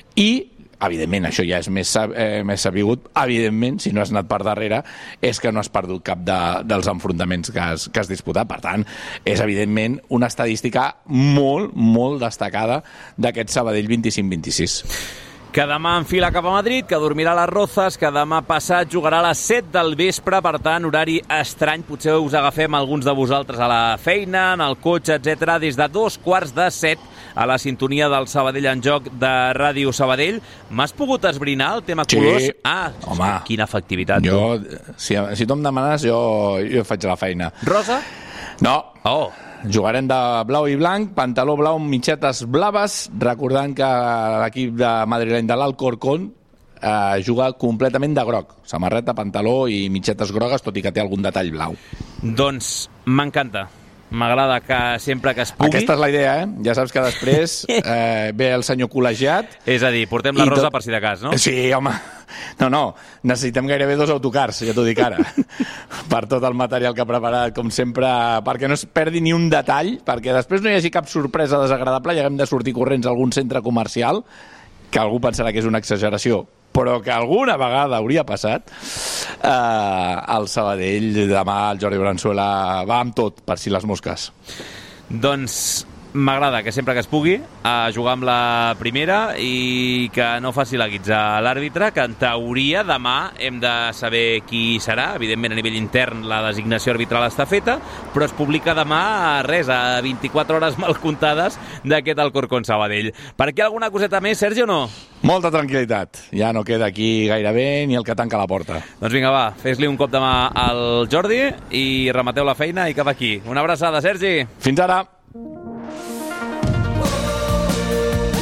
i evidentment, això ja és més, eh, més sabigut, evidentment, si no has anat per darrere, és que no has perdut cap de, dels enfrontaments que has, que has disputat. Per tant, és evidentment una estadística molt, molt destacada d'aquest Sabadell vint-i-cinc vint-i-sis. Que demà enfila cap a Madrid, que dormirà a les Rozas, que demà passat jugarà a les set del vespre, per tant, horari estrany. Potser us agafem alguns de vosaltres a la feina, en el cotxe, etcètera, des de dos quarts de set a la sintonia del Sabadell en joc de Ràdio Sabadell. M'has pogut esbrinar el tema colors? Sí, ah, home, quina efectivitat. Jo, si, si tu em demanes, jo, jo faig la feina. Rosa? No. Oh. Jugarem de blau i blanc, pantaló blau amb mitgetes blaves, recordant que l'equip de madrileny de l'Alcorcón eh, juga completament de groc. Samarreta, pantaló i mitgetes grogues, tot i que té algun detall blau. Doncs m'encanta. M'agrada que sempre que es pugui... Aquesta és la idea, eh? Ja saps que després eh, ve el senyor col·legiat... És a dir, portem la Rosa tot... per si de cas, no? Sí, home. No, no, necessitem gairebé dos autocars, ja t'ho dic ara, per tot el material que ha preparat, com sempre, perquè no es perdi ni un detall, perquè després no hi hagi cap sorpresa desagradable i haguem de sortir corrents a algun centre comercial, que algú pensarà que és una exageració, però que alguna vegada hauria passat. Eh, el Sabadell, demà el Jordi Branzuela va amb tot, per si les mosques. Doncs m'agrada que sempre que es pugui a jugar amb la primera i que no faci la guitza a l'àrbitre, que en teoria demà hem de saber qui serà. Evidentment a nivell intern la designació arbitral està feta, però es publica demà res, a vint-i-quatre hores mal comptades d'aquest Alcorcón Sabadell. Per aquí alguna coseta més, Sergi, o no? Molta tranquil·litat, ja no queda aquí gairebé ni el que tanca la porta. Doncs vinga, va, fes-li un cop de mà al Jordi i remateu la feina i cap aquí. Una abraçada, Sergi. Fins ara.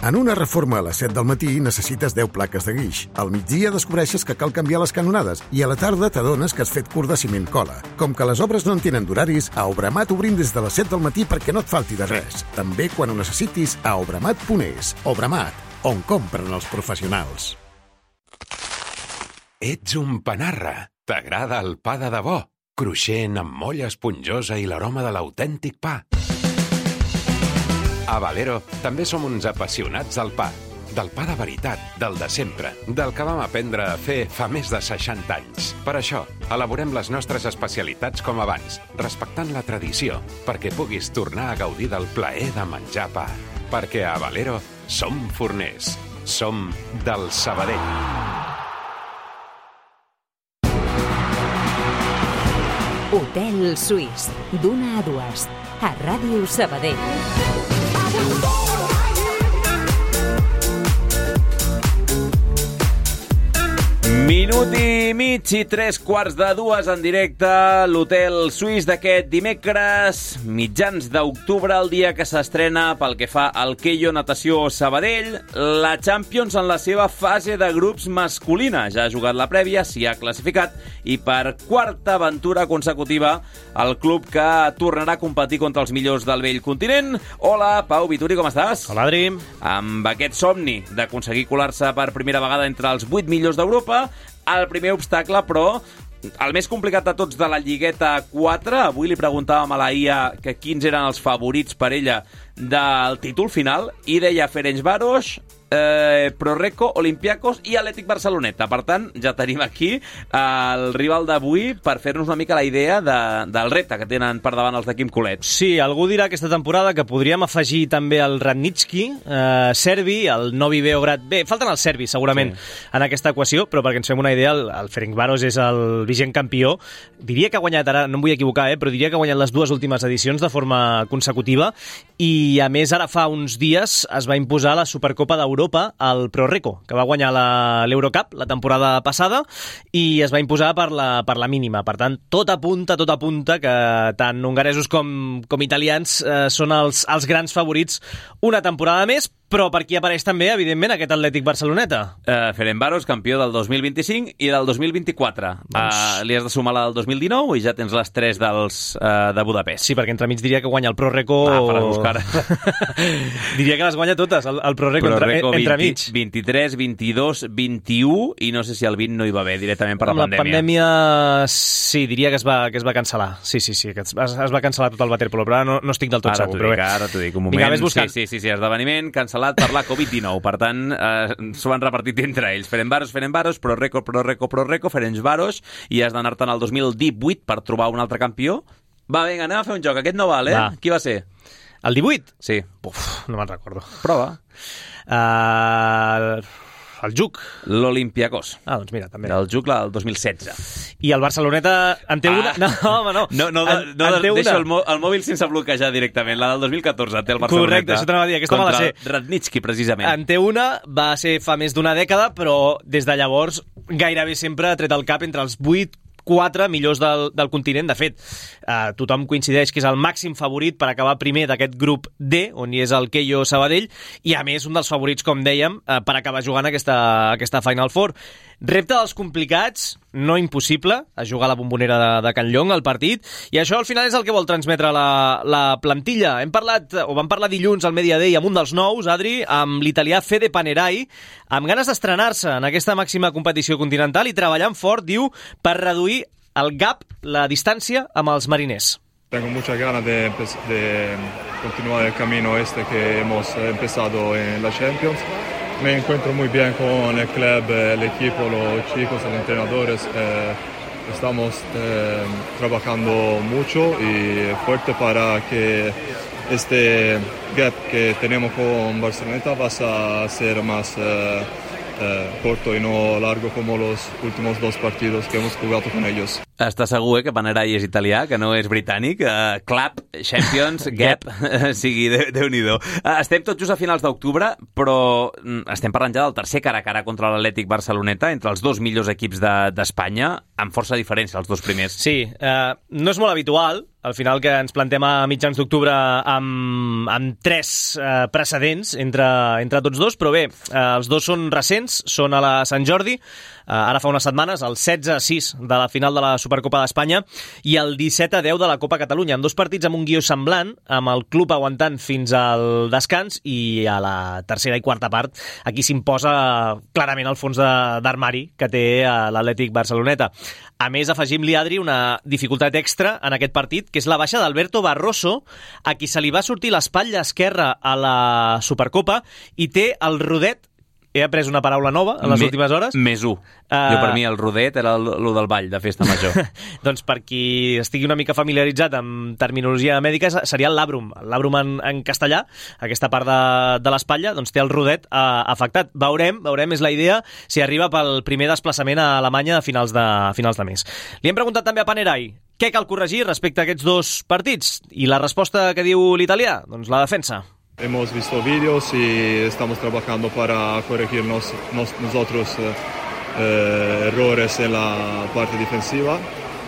En una reforma a les set del matí necessites deu plaques de guix. Al migdia descobreixes que cal canviar les canonades i a la tarda t'adones que has fet curt de ciment cola. Com que les obres no en tenen d'horaris, a Obramat obrim des de les set del matí perquè no et falti de res. També quan ho necessitis a obramat punt es. Obramat, on compren els professionals. Ets un panarra. T'agrada el pa de debò? Cruixent, amb molla esponjosa i l'aroma de l'autèntic pa. A Valero també som uns apassionats del pa. Del pa de veritat, del de sempre, del que vam aprendre a fer fa més de seixanta anys. Per això, elaborem les nostres especialitats com abans, respectant la tradició, perquè puguis tornar a gaudir del plaer de menjar pa. Perquè a Valero som forners. Som del Sabadell. Hotel Suís, d'una a dues, a Ràdio Sabadell. Minut i mig i tres quarts de dues en directe a l'Hotel Suís d'aquest dimecres, mitjans d'octubre, el dia que s'estrena pel que fa al Keio Natació Sabadell, la Champions en la seva fase de grups masculina. Ja ha jugat la prèvia, s'hi ha classificat i per quarta aventura consecutiva el club que tornarà a competir contra els millors del vell continent. Hola, Pau Vituri, com estàs? Hola, Adri. Amb aquest somni d'aconseguir colar-se per primera vegada entre els vuit millors d'Europa, el primer obstacle, però el més complicat de tots de la Lligueta quatre. Avui li preguntàvem a la I A que quins eren els favorits per ella del títol final i deia Ferencváros, eh, Prorreco, Olympiacos i Atlètic Barceloneta. Per tant, ja tenim aquí el rival d'avui per fer-nos una mica la idea de, del repte que tenen per davant els de Quim Colet. Sí, algú dirà aquesta temporada que podríem afegir també el Radnički, eh, serbi, el Novi Beograd. Bé, falten els serbis, segurament, sí, en aquesta equació, però perquè ens fem una idea, el, el Ferencváros és el vigent campió. Diria que ha guanyat, ara no em vull equivocar, eh, però diria que ha guanyat les dues últimes edicions de forma consecutiva i, a més, ara fa uns dies es va imposar la Supercopa d'Europa al Prorreco, que va guanyar l'Eurocup la, la temporada passada i es va imposar per la, per la mínima. Per tant, tot apunta, tot apunta que tant hongaresos com, com italians eh, són els, els grans favorits una temporada més, però per aquí apareix també, evidentment, aquest Atlètic Barceloneta. Uh, Ferencváros, campió del dos mil vint-i-cinc i del dos mil vint-i-quatre. Doncs... Uh, li has de sumar la del dos mil dinou i ja tens les tres dels, uh, de Budapest. Sí, perquè entremig diria que guanya el Prorreco... Ah, per buscar. Diria que les guanya totes, el, el Prorreco, Prorreco entre, entremig. vint, vint-i-tres, vint-i-dos, vint-i-u i no sé si el vint no hi va haver directament per la Amb pandèmia. La pandèmia, sí, diria que es va, que es va cancel·lar. Sí, sí, sí, que es, es va cancel·lar tot el waterpolo, però ara no, no estic del tot ara segur. Dic, però ara t'ho dic, un moment. Vinga, sí, sí, sí, sí, esdeveniment cancel·lat per la Covid dinou. Per tant, eh, s'ho han repartit entre ells. Ferencváros, Ferencváros, Prorreco, Prorreco, Prorreco, Ferencváros, i has d'anar-te'n al dos mil divuit per trobar un altre campió. Va, vinga, anem a fer un joc. Aquest no val, eh? Va. Qui va ser? El divuit? Sí. Uf, no me'n recordo. Prova. Uh, el Juc. L'Olympiacos. Ah, doncs mira, també. El Juc el dos mil setze. I el Barceloneta en té una... Ah. No, home, no. No, no, en, no en deixo el, el mòbil sense bloquejar directament. La del dos mil catorze té el Barceloneta. Correcte, això t'anava a dir. Aquesta me la sé. Contra Radnički, precisament. En té una, va ser fa més d'una dècada, però des de llavors gairebé sempre ha tret el cap entre els vuit quatre millors del, del continent. De fet, eh, tothom coincideix que és el màxim favorit per acabar primer d'aquest grup D, on hi és el Keio Sabadell, i a més un dels favorits, com dèiem, eh, per acabar jugant aquesta, aquesta Final Four. Repte dels complicats, no impossible, a jugar a la bombonera de, de Can Llong, el partit, i això al final és el que vol transmetre la, la plantilla. Hem parlat, o vam parlar dilluns al Media Day amb un dels nous, Adri, amb l'italià Fede Panerai, amb ganes d'estrenar-se en aquesta màxima competició continental i treballant fort, diu, per reduir el gap, la distància amb els mariners. Tengo muchas ganas de, de continuar el camino este que hemos empezado en la Champions. Me encuentro muy bien con el club, el equipo, los chicos, los entrenadores. Eh, estamos eh, trabajando mucho y fuerte para que este gap que tenemos con Barceloneta va a ser más eh, eh, corto y no largo como los últimos dos partidos que hemos jugado con ellos. Està segur, eh, que Panerai és italià, que no és britànic. Uh, Club, Champions, Gap, sigui, Déu-n'hi-do. Uh, estem tot just a finals d'octubre, però estem parlant ja del tercer cara a cara contra l'Atlètic Barceloneta, entre els dos millors equips d'Espanya, de, amb força diferència, els dos primers. Sí, uh, no és molt habitual, al final que ens plantem a mitjans d'octubre amb, amb tres uh, precedents entre, entre tots dos, però bé, uh, els dos són recents, són a la Sant Jordi, uh, ara fa unes setmanes, el setze a sis de la final de la Supercopa d'Espanya i el disset a deu de la Copa Catalunya, amb dos partits amb un guió semblant, amb el club aguantant fins al descans i a la tercera i quarta part aquí s'imposa clarament el fons d'armari que té l'Atlètic Barceloneta. A més, afegim-li, Adri, una dificultat extra en aquest partit, que és la baixa d'Alberto Barroso, a qui se li va sortir l'espatlla esquerra a la Supercopa i té el rodet. He après una paraula nova en les Me, últimes hores. Més u. Uh, jo, per mi, el rodet era el, el del ball de festa major. Doncs per qui estigui una mica familiaritzat amb terminologia mèdica, seria el labrum. El labrum en, en castellà, aquesta part de, de l'espatlla, doncs té el rodet uh, afectat. Veurem, veurem, és la idea, si arriba pel primer desplaçament a Alemanya a finals de, a finals de mes. Li hem preguntat també a Panerai què cal corregir respecte a aquests dos partits. I la resposta que diu l'italià, doncs la defensa. Hemos visto vídeos y estamos trabajando para corregirnos nos, nosotros eh, errores en la parte defensiva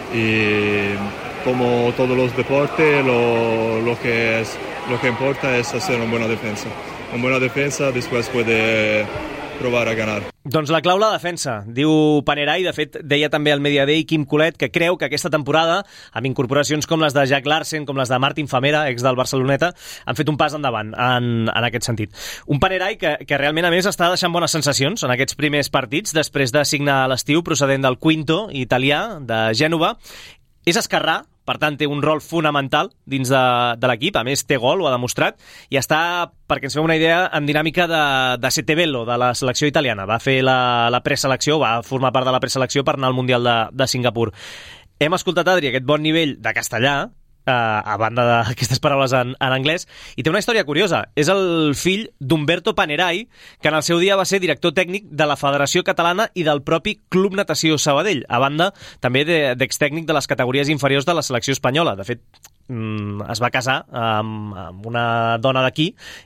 y como todos los deportes lo, lo, que es, lo que importa es hacer una buena defensa. Una buena defensa después puede provar a ganar. Doncs la clau la defensa, diu Panerai. De fet, deia també al Media Day Quim Colet que creu que aquesta temporada, amb incorporacions com les de Jack Larsen, com les de Martin Famera, ex del Barceloneta, han fet un pas endavant en, en aquest sentit. Un Panerai que, que realment, a més, està deixant bones sensacions en aquests primers partits, després de signar a l'estiu procedent del Quinto italià, de Gènova. És esquerrà, per tant té un rol fonamental dins de, de l'equip, a més té gol, ho ha demostrat, i està, perquè ens fem una idea, en dinàmica de, de Settebello, de la selecció italiana. Va fer la, la preselecció, va formar part de la preselecció per anar al Mundial de, de Singapur. Hem escoltat, Adri, aquest bon nivell de castellà, eh, a banda d'aquestes paraules en, en anglès, i té una història curiosa. És el fill d'Umberto Panerai, que en el seu dia va ser director tècnic de la Federació Catalana i del propi Club Natació Sabadell, a banda també d'extècnic de les categories inferiors de la selecció espanyola. De fet, es va casar amb, amb una dona d'aquí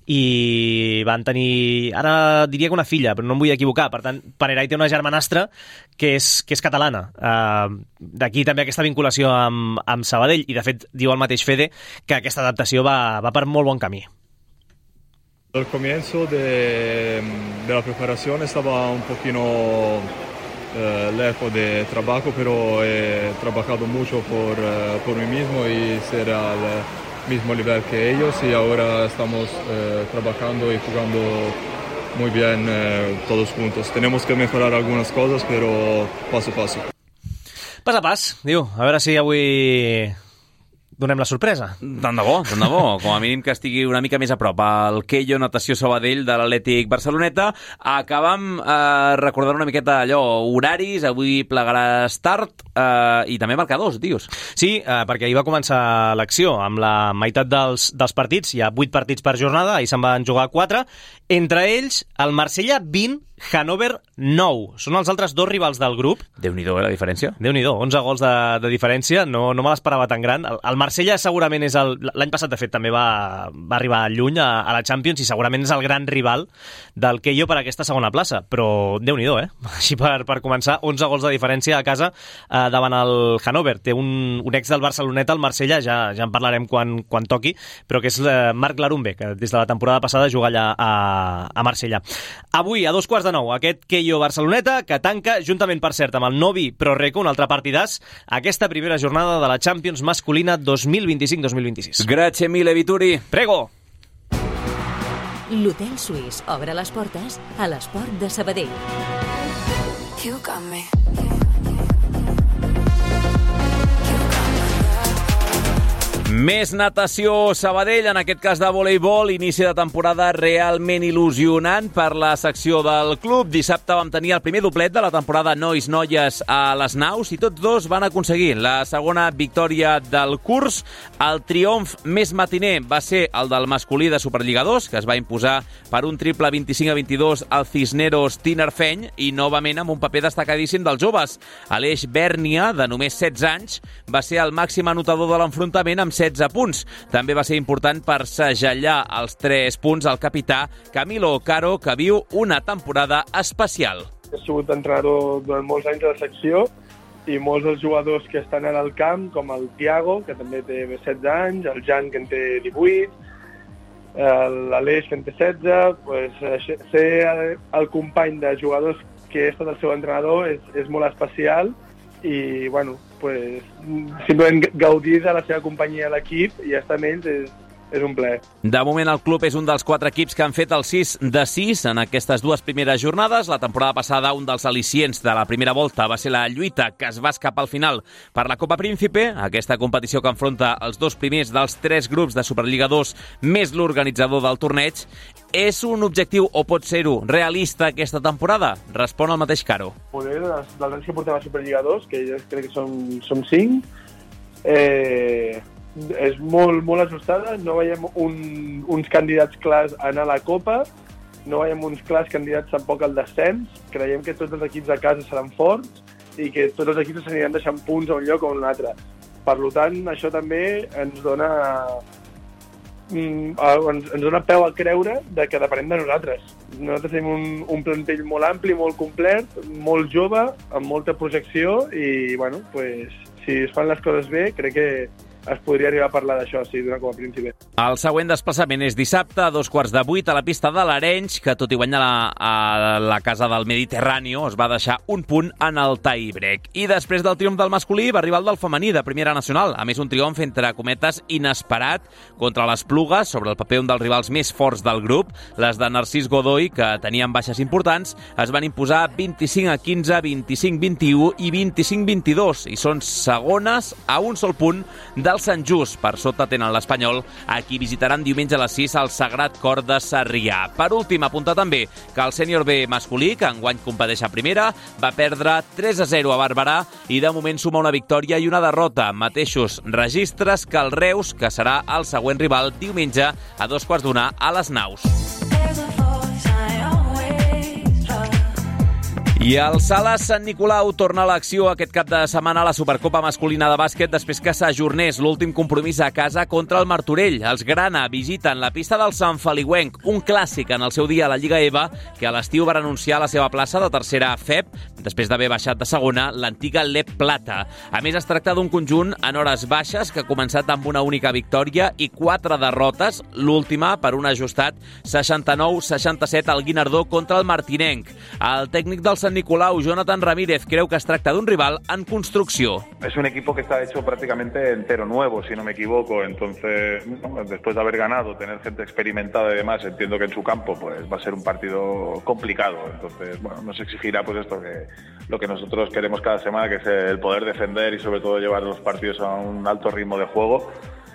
i van tenir, ara diria que una filla, però no em vull equivocar. Per tant, Panerai té una germanastra que és, que és catalana. Uh, d'aquí també aquesta vinculació amb, amb Sabadell, i de fet diu el mateix Fede que aquesta adaptació va, va per molt bon camí. Al comienzo de, de la preparación estaba un poquito Uh, lejos de trabajo, pero he trabajado mucho por, uh, por mí mismo y ser al mismo nivel que ellos, y ahora estamos uh, trabajando y jugando muy bien uh, todos juntos. Tenemos que mejorar algunas cosas, pero paso a paso. Pas a pas, diu. A veure si avui donem la sorpresa. Tant de bo, tant de bo. Com a mínim que estigui una mica més a prop al Keio Natació Sabadell de l'Atlètic Barceloneta. Acabam eh, recordant una miqueta allò, horaris, avui plegarà start eh, i també marcadors, dius. Sí, eh, perquè ahir va començar l'acció amb la meitat dels, dels partits. Hi ha vuit partits per jornada, ahir se'n van jugar quatre. Entre ells, el Marsella vint, Hannover nou. Són els altres dos rivals del grup. Déu-n'hi-do, eh, la diferència. Déu-n'hi-do, onze gols de, de diferència. No, no me l'esperava tan gran. El, el Marsella segurament és el... L'any passat, de fet, també va, va arribar lluny a, a la Champions i segurament és el gran rival del Keio per aquesta segona plaça. Però Déu-n'hi-do, eh? Així per, per començar, onze gols de diferència a casa eh, davant el Hannover. Té un, un ex del Barceloneta, el Marsella, ja, ja en parlarem quan, quan toqui, però que és eh, Marc Larumbe, que des de la temporada passada juga allà a, a Marsella. Avui, a dos quarts de nou, aquest Keio Barceloneta, que tanca, juntament, per cert, amb el Novi Pro Reco, un altre partidàs, aquesta primera jornada de la Champions masculina dos mil vint-i-cinc dos mil vint-i-sis. Grazie mille, Vituri. Prego! L'Hotel Suís obre les portes a l'esport de Sabadell. You got me. Més natació, Sabadell, en aquest cas de voleibol, inici de temporada realment il·lusionant per la secció del club. Dissabte vam tenir el primer doblet de la temporada nois-noies a les naus i tots dos van aconseguir la segona victòria del curs. El triomf més matiner va ser el del masculí de Superliga dos, que es va imposar per un triple vint-i-cinc a vint-i-dos al Cisneros Tinerfeny i novament amb un paper destacadíssim dels joves. Aleix Bèrnia, de només setze anys, va ser el màxim anotador de l'enfrontament amb setze punts. També va ser important per segellar els tres punts al capità Camilo Caro, que viu una temporada especial. He sigut entrenador durant molts anys de la secció i molts dels jugadors que estan ara al camp, com el Tiago, que també té setze anys, el Jan, que en té divuit, l'Aleix, que en té setze, pues, ser el company de jugadors que he estat el seu entrenador és, és molt especial i, bueno, pues, simplement gaudir de la seva companyia a l'equip i estar amb ells és, és un plaer. De moment el club és un dels quatre equips que han fet el sis de sis en aquestes dues primeres jornades. La temporada passada un dels al·licients de la primera volta va ser la lluita que es va escapar al final per la Copa Príncipe, aquesta competició que enfronta els dos primers dels tres grups de Superliga dos més l'organitzador del torneig. És un objectiu, o pot ser-ho, realista aquesta temporada? Respon el mateix Caro. Poder dels, dels anys que portem a Superliga dos, que jo crec que són, són cinc, eh, és molt, molt ajustada. No veiem un, uns candidats clars a anar a la Copa, no veiem uns clars candidats tampoc al descens. Creiem que tots els equips de casa seran forts i que tots els equips s'aniran deixant punts a un lloc o a un altre. Per tant, això també ens dona... ens, ens dona peu a creure de que depenem de nosaltres. Nosaltres tenim un, un plantell molt ampli, molt complet, molt jove, amb molta projecció i, bueno, pues, si es fan les coses bé, crec que es podria arribar a parlar d'això, sí, d'una Copa Príncipe. El següent desplaçament és dissabte, a dos quarts de vuit, a la pista de l'Arenys, que tot i guanyar la, a la casa del Mediterráneo, es va deixar un punt en el tie-break. I després del triomf del masculí va arribar el del femení de Primera Nacional. A més, un triomf, entre cometes, inesperat contra les Plugues, sobre el paper un dels rivals més forts del grup. Les de Narcís Godoy, que tenien baixes importants, es van imposar vint-i-cinc a quinze, vint-i-cinc a vint-i-u i vint-i-cinc a vint-i-dos, i són segones a un sol punt de del Sant Just. Per sota tenen l'Espanyol, a qui visitaran diumenge a les sis al Sagrat Cor de Sarrià. Per últim, apuntar també que el sènior B masculí, que enguany competeix a primera, va perdre tres a zero a Barberà i de moment suma una victòria i una derrota. Mateixos registres que el Reus, que serà el següent rival diumenge a dos quarts d'una a les Naus. I el Sala Sant Nicolau torna a l'acció aquest cap de setmana a la Supercopa masculina de bàsquet després que s'ajornés l'últim compromís a casa contra el Martorell. Els Grana visiten la pista del Sant Feliuenc, un clàssic en el seu dia a la Lliga E V A, que a l'estiu va renunciar a la seva plaça de tercera F E P després d'haver baixat de segona l'antiga L E P Plata. A més, es tracta d'un conjunt en hores baixes que ha començat amb una única victòria i quatre derrotes, l'última per un ajustat seixanta-nou seixanta-set al Guinardó contra el Martinenc. El tècnic del Sant Nicolau, Jonathan Ramírez, creu que es tracta d'un rival en construcció. Es un equipo que está hecho prácticamente entero nuevo, si no me equivoco. Entonces, ¿no? Después de haber ganado, tener gente experimentada y demás, entiendo que en su campo pues va a ser un partido complicado. Entonces, bueno, nos exigirá pues esto que lo que nosotros queremos cada semana, que es el poder defender y sobre todo llevar los partidos a un alto ritmo de juego.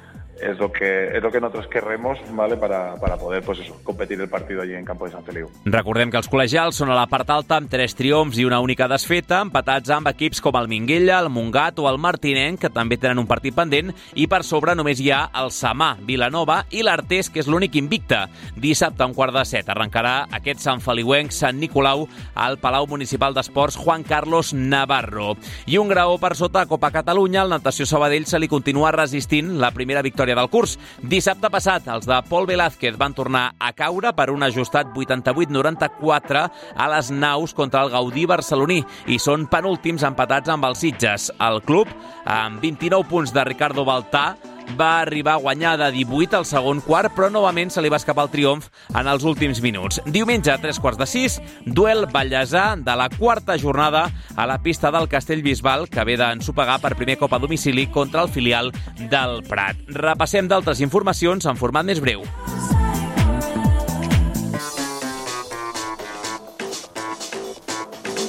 Es lo que es lo que nosotros querremos, ¿vale? Para, para poder, pues eso, competir el partido allí en campo de Sant Feliu. Recordem que els col·legials són a la part alta amb tres triomfs i una única desfeta, empatats amb equips com el Minguella, el Montgat o el Martinenc, que també tenen un partit pendent, i per sobre només hi ha el Samà, Vilanova i l'Artés, que és l'únic invicte. Dissabte, a un quart de set, arrencarà aquest Sant Feliuenc Sant Nicolau al Palau Municipal d'Esports Juan Carlos Navarro. I un graó per sota a Copa Catalunya, al Natació Sabadell se li continua resistint la primera victòria del curs. Dissabte passat, els de Pol Velázquez van tornar a caure per un ajustat vuitanta-vuit noranta-quatre a les Naus contra el Gaudí barceloní i són penúltims empatats amb els Sitges. El club, amb vint-i-nou punts de Ricardo Baltà, va arribar a guanyar de divuit al segon quart, però novament se li va escapar el triomf en els últims minuts. Diumenge a tres quarts de sis, duel ballesà de la quarta jornada a la pista del Castellbisbal, que ve d'ensopegar per primer cop a domicili contra el filial del Prat. Repassem d'altres informacions en format més breu.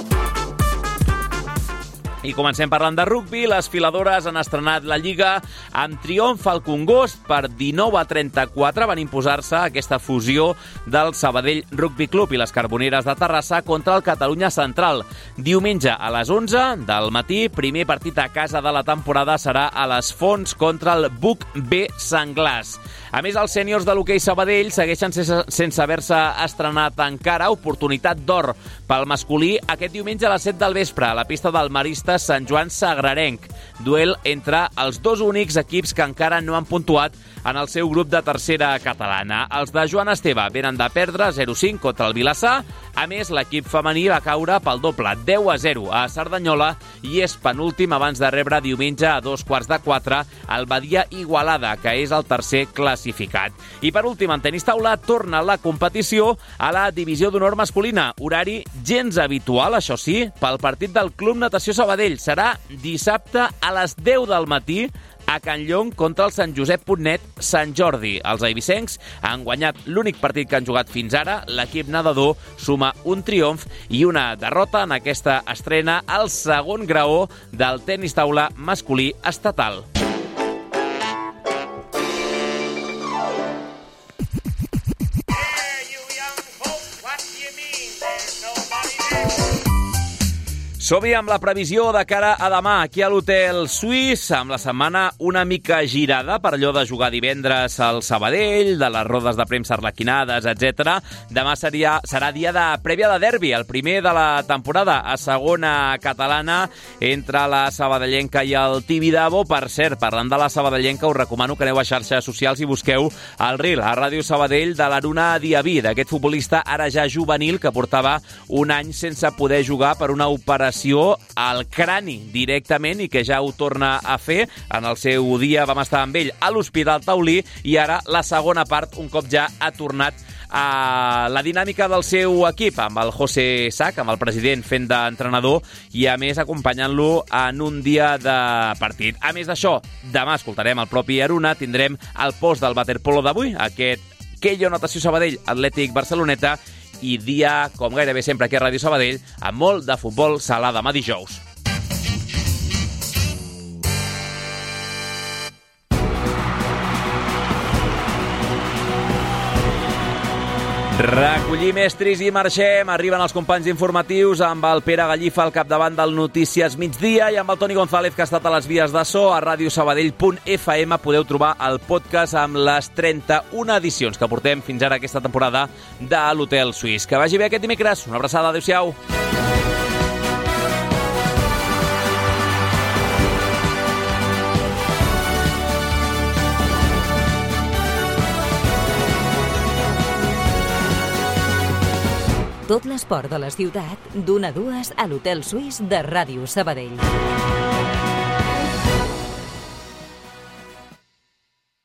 I comencem parlant de rugbi. Les filadores han estrenat la Lliga Amb triomf al Congost per dinou a trenta-quatre van imposar-se aquesta fusió del Sabadell Rugby Club i les Carboneres de Terrassa contra el Catalunya Central. Diumenge a les onze del matí, primer partit a casa de la temporada serà a les Fonts contra el Buc B Senglars. A més, els sèniors de l'hoquei Sabadell segueixen sense haver-se estrenat encara. Oportunitat d'or pel masculí aquest diumenge a les set del vespre a la pista del Marista Sant Joan Sagrarenc. Duel entre els dos únics equips que encara no han puntuat en el seu grup de tercera catalana. Els de Joan Esteve venen de perdre zero cinc contra el Vilassar. A més, l'equip femení va caure pel doble, deu a zero a Cerdanyola, i és penúltim abans de rebre diumenge a dos quarts de quatre el Badia Igualada, que és el tercer classificat. I per últim, en tenis taula, torna la competició a la divisió d'honor masculina. Horari gens habitual, això sí, pel partit del Club Natació Sabadell. Serà dissabte a les deu del matí a Can Llong contra el Sant Josep Ponnet Sant Jordi. Els eivissencs han guanyat l'únic partit que han jugat fins ara. L'equip nedador suma un triomf i una derrota en aquesta estrena al segon graó del tenis taula masculí estatal. Som-hi amb la previsió de cara a demà aquí a l'Hotel Suís, amb la setmana una mica girada per allò de jugar divendres al Sabadell, de les rodes de premsa arlequinades, etcètera. Demà seria, serà dia de prèvia de derbi, el primer de la temporada a segona catalana entre la sabadellenca i el Tibidabo. Per cert, parlant de la sabadellenca, us recomano que aneu a xarxes socials i busqueu el reel a Ràdio Sabadell de l'Aruna Diaby, d'aquest futbolista ara ja juvenil que portava un any sense poder jugar per una operació al crani directament i que ja ho torna a fer. En el seu dia vam estar amb ell a l'Hospital Taulí i ara la segona part, un cop ja ha tornat a la dinàmica del seu equip, amb el José Sac, amb el president fent d'entrenador i a més acompanyant-lo en un dia de partit. A més d'això, demà escoltarem el propi Aruna, tindrem el post del waterpolo d'avui, aquest Kello Natació Sabadell Atlètic Barceloneta, i dia, com gairebé sempre aquí a Ràdio Sabadell, amb molt de futbol sala demà dijous. Recollim estris i marxem. Arriben els companys informatius amb el Pere Gallifa al capdavant del Notícies Migdia i amb el Toni González, que ha estat a les vies de so. A radiosabadell punt f m podeu trobar el podcast amb les trenta-una edicions que portem fins ara aquesta temporada de l'Hotel Suís. Que vagi bé aquest dimecres. Una abraçada. Adéu-siau. Tot l'esport de la ciutat, d'una a dues a l'Hotel Suís de Ràdio Sabadell.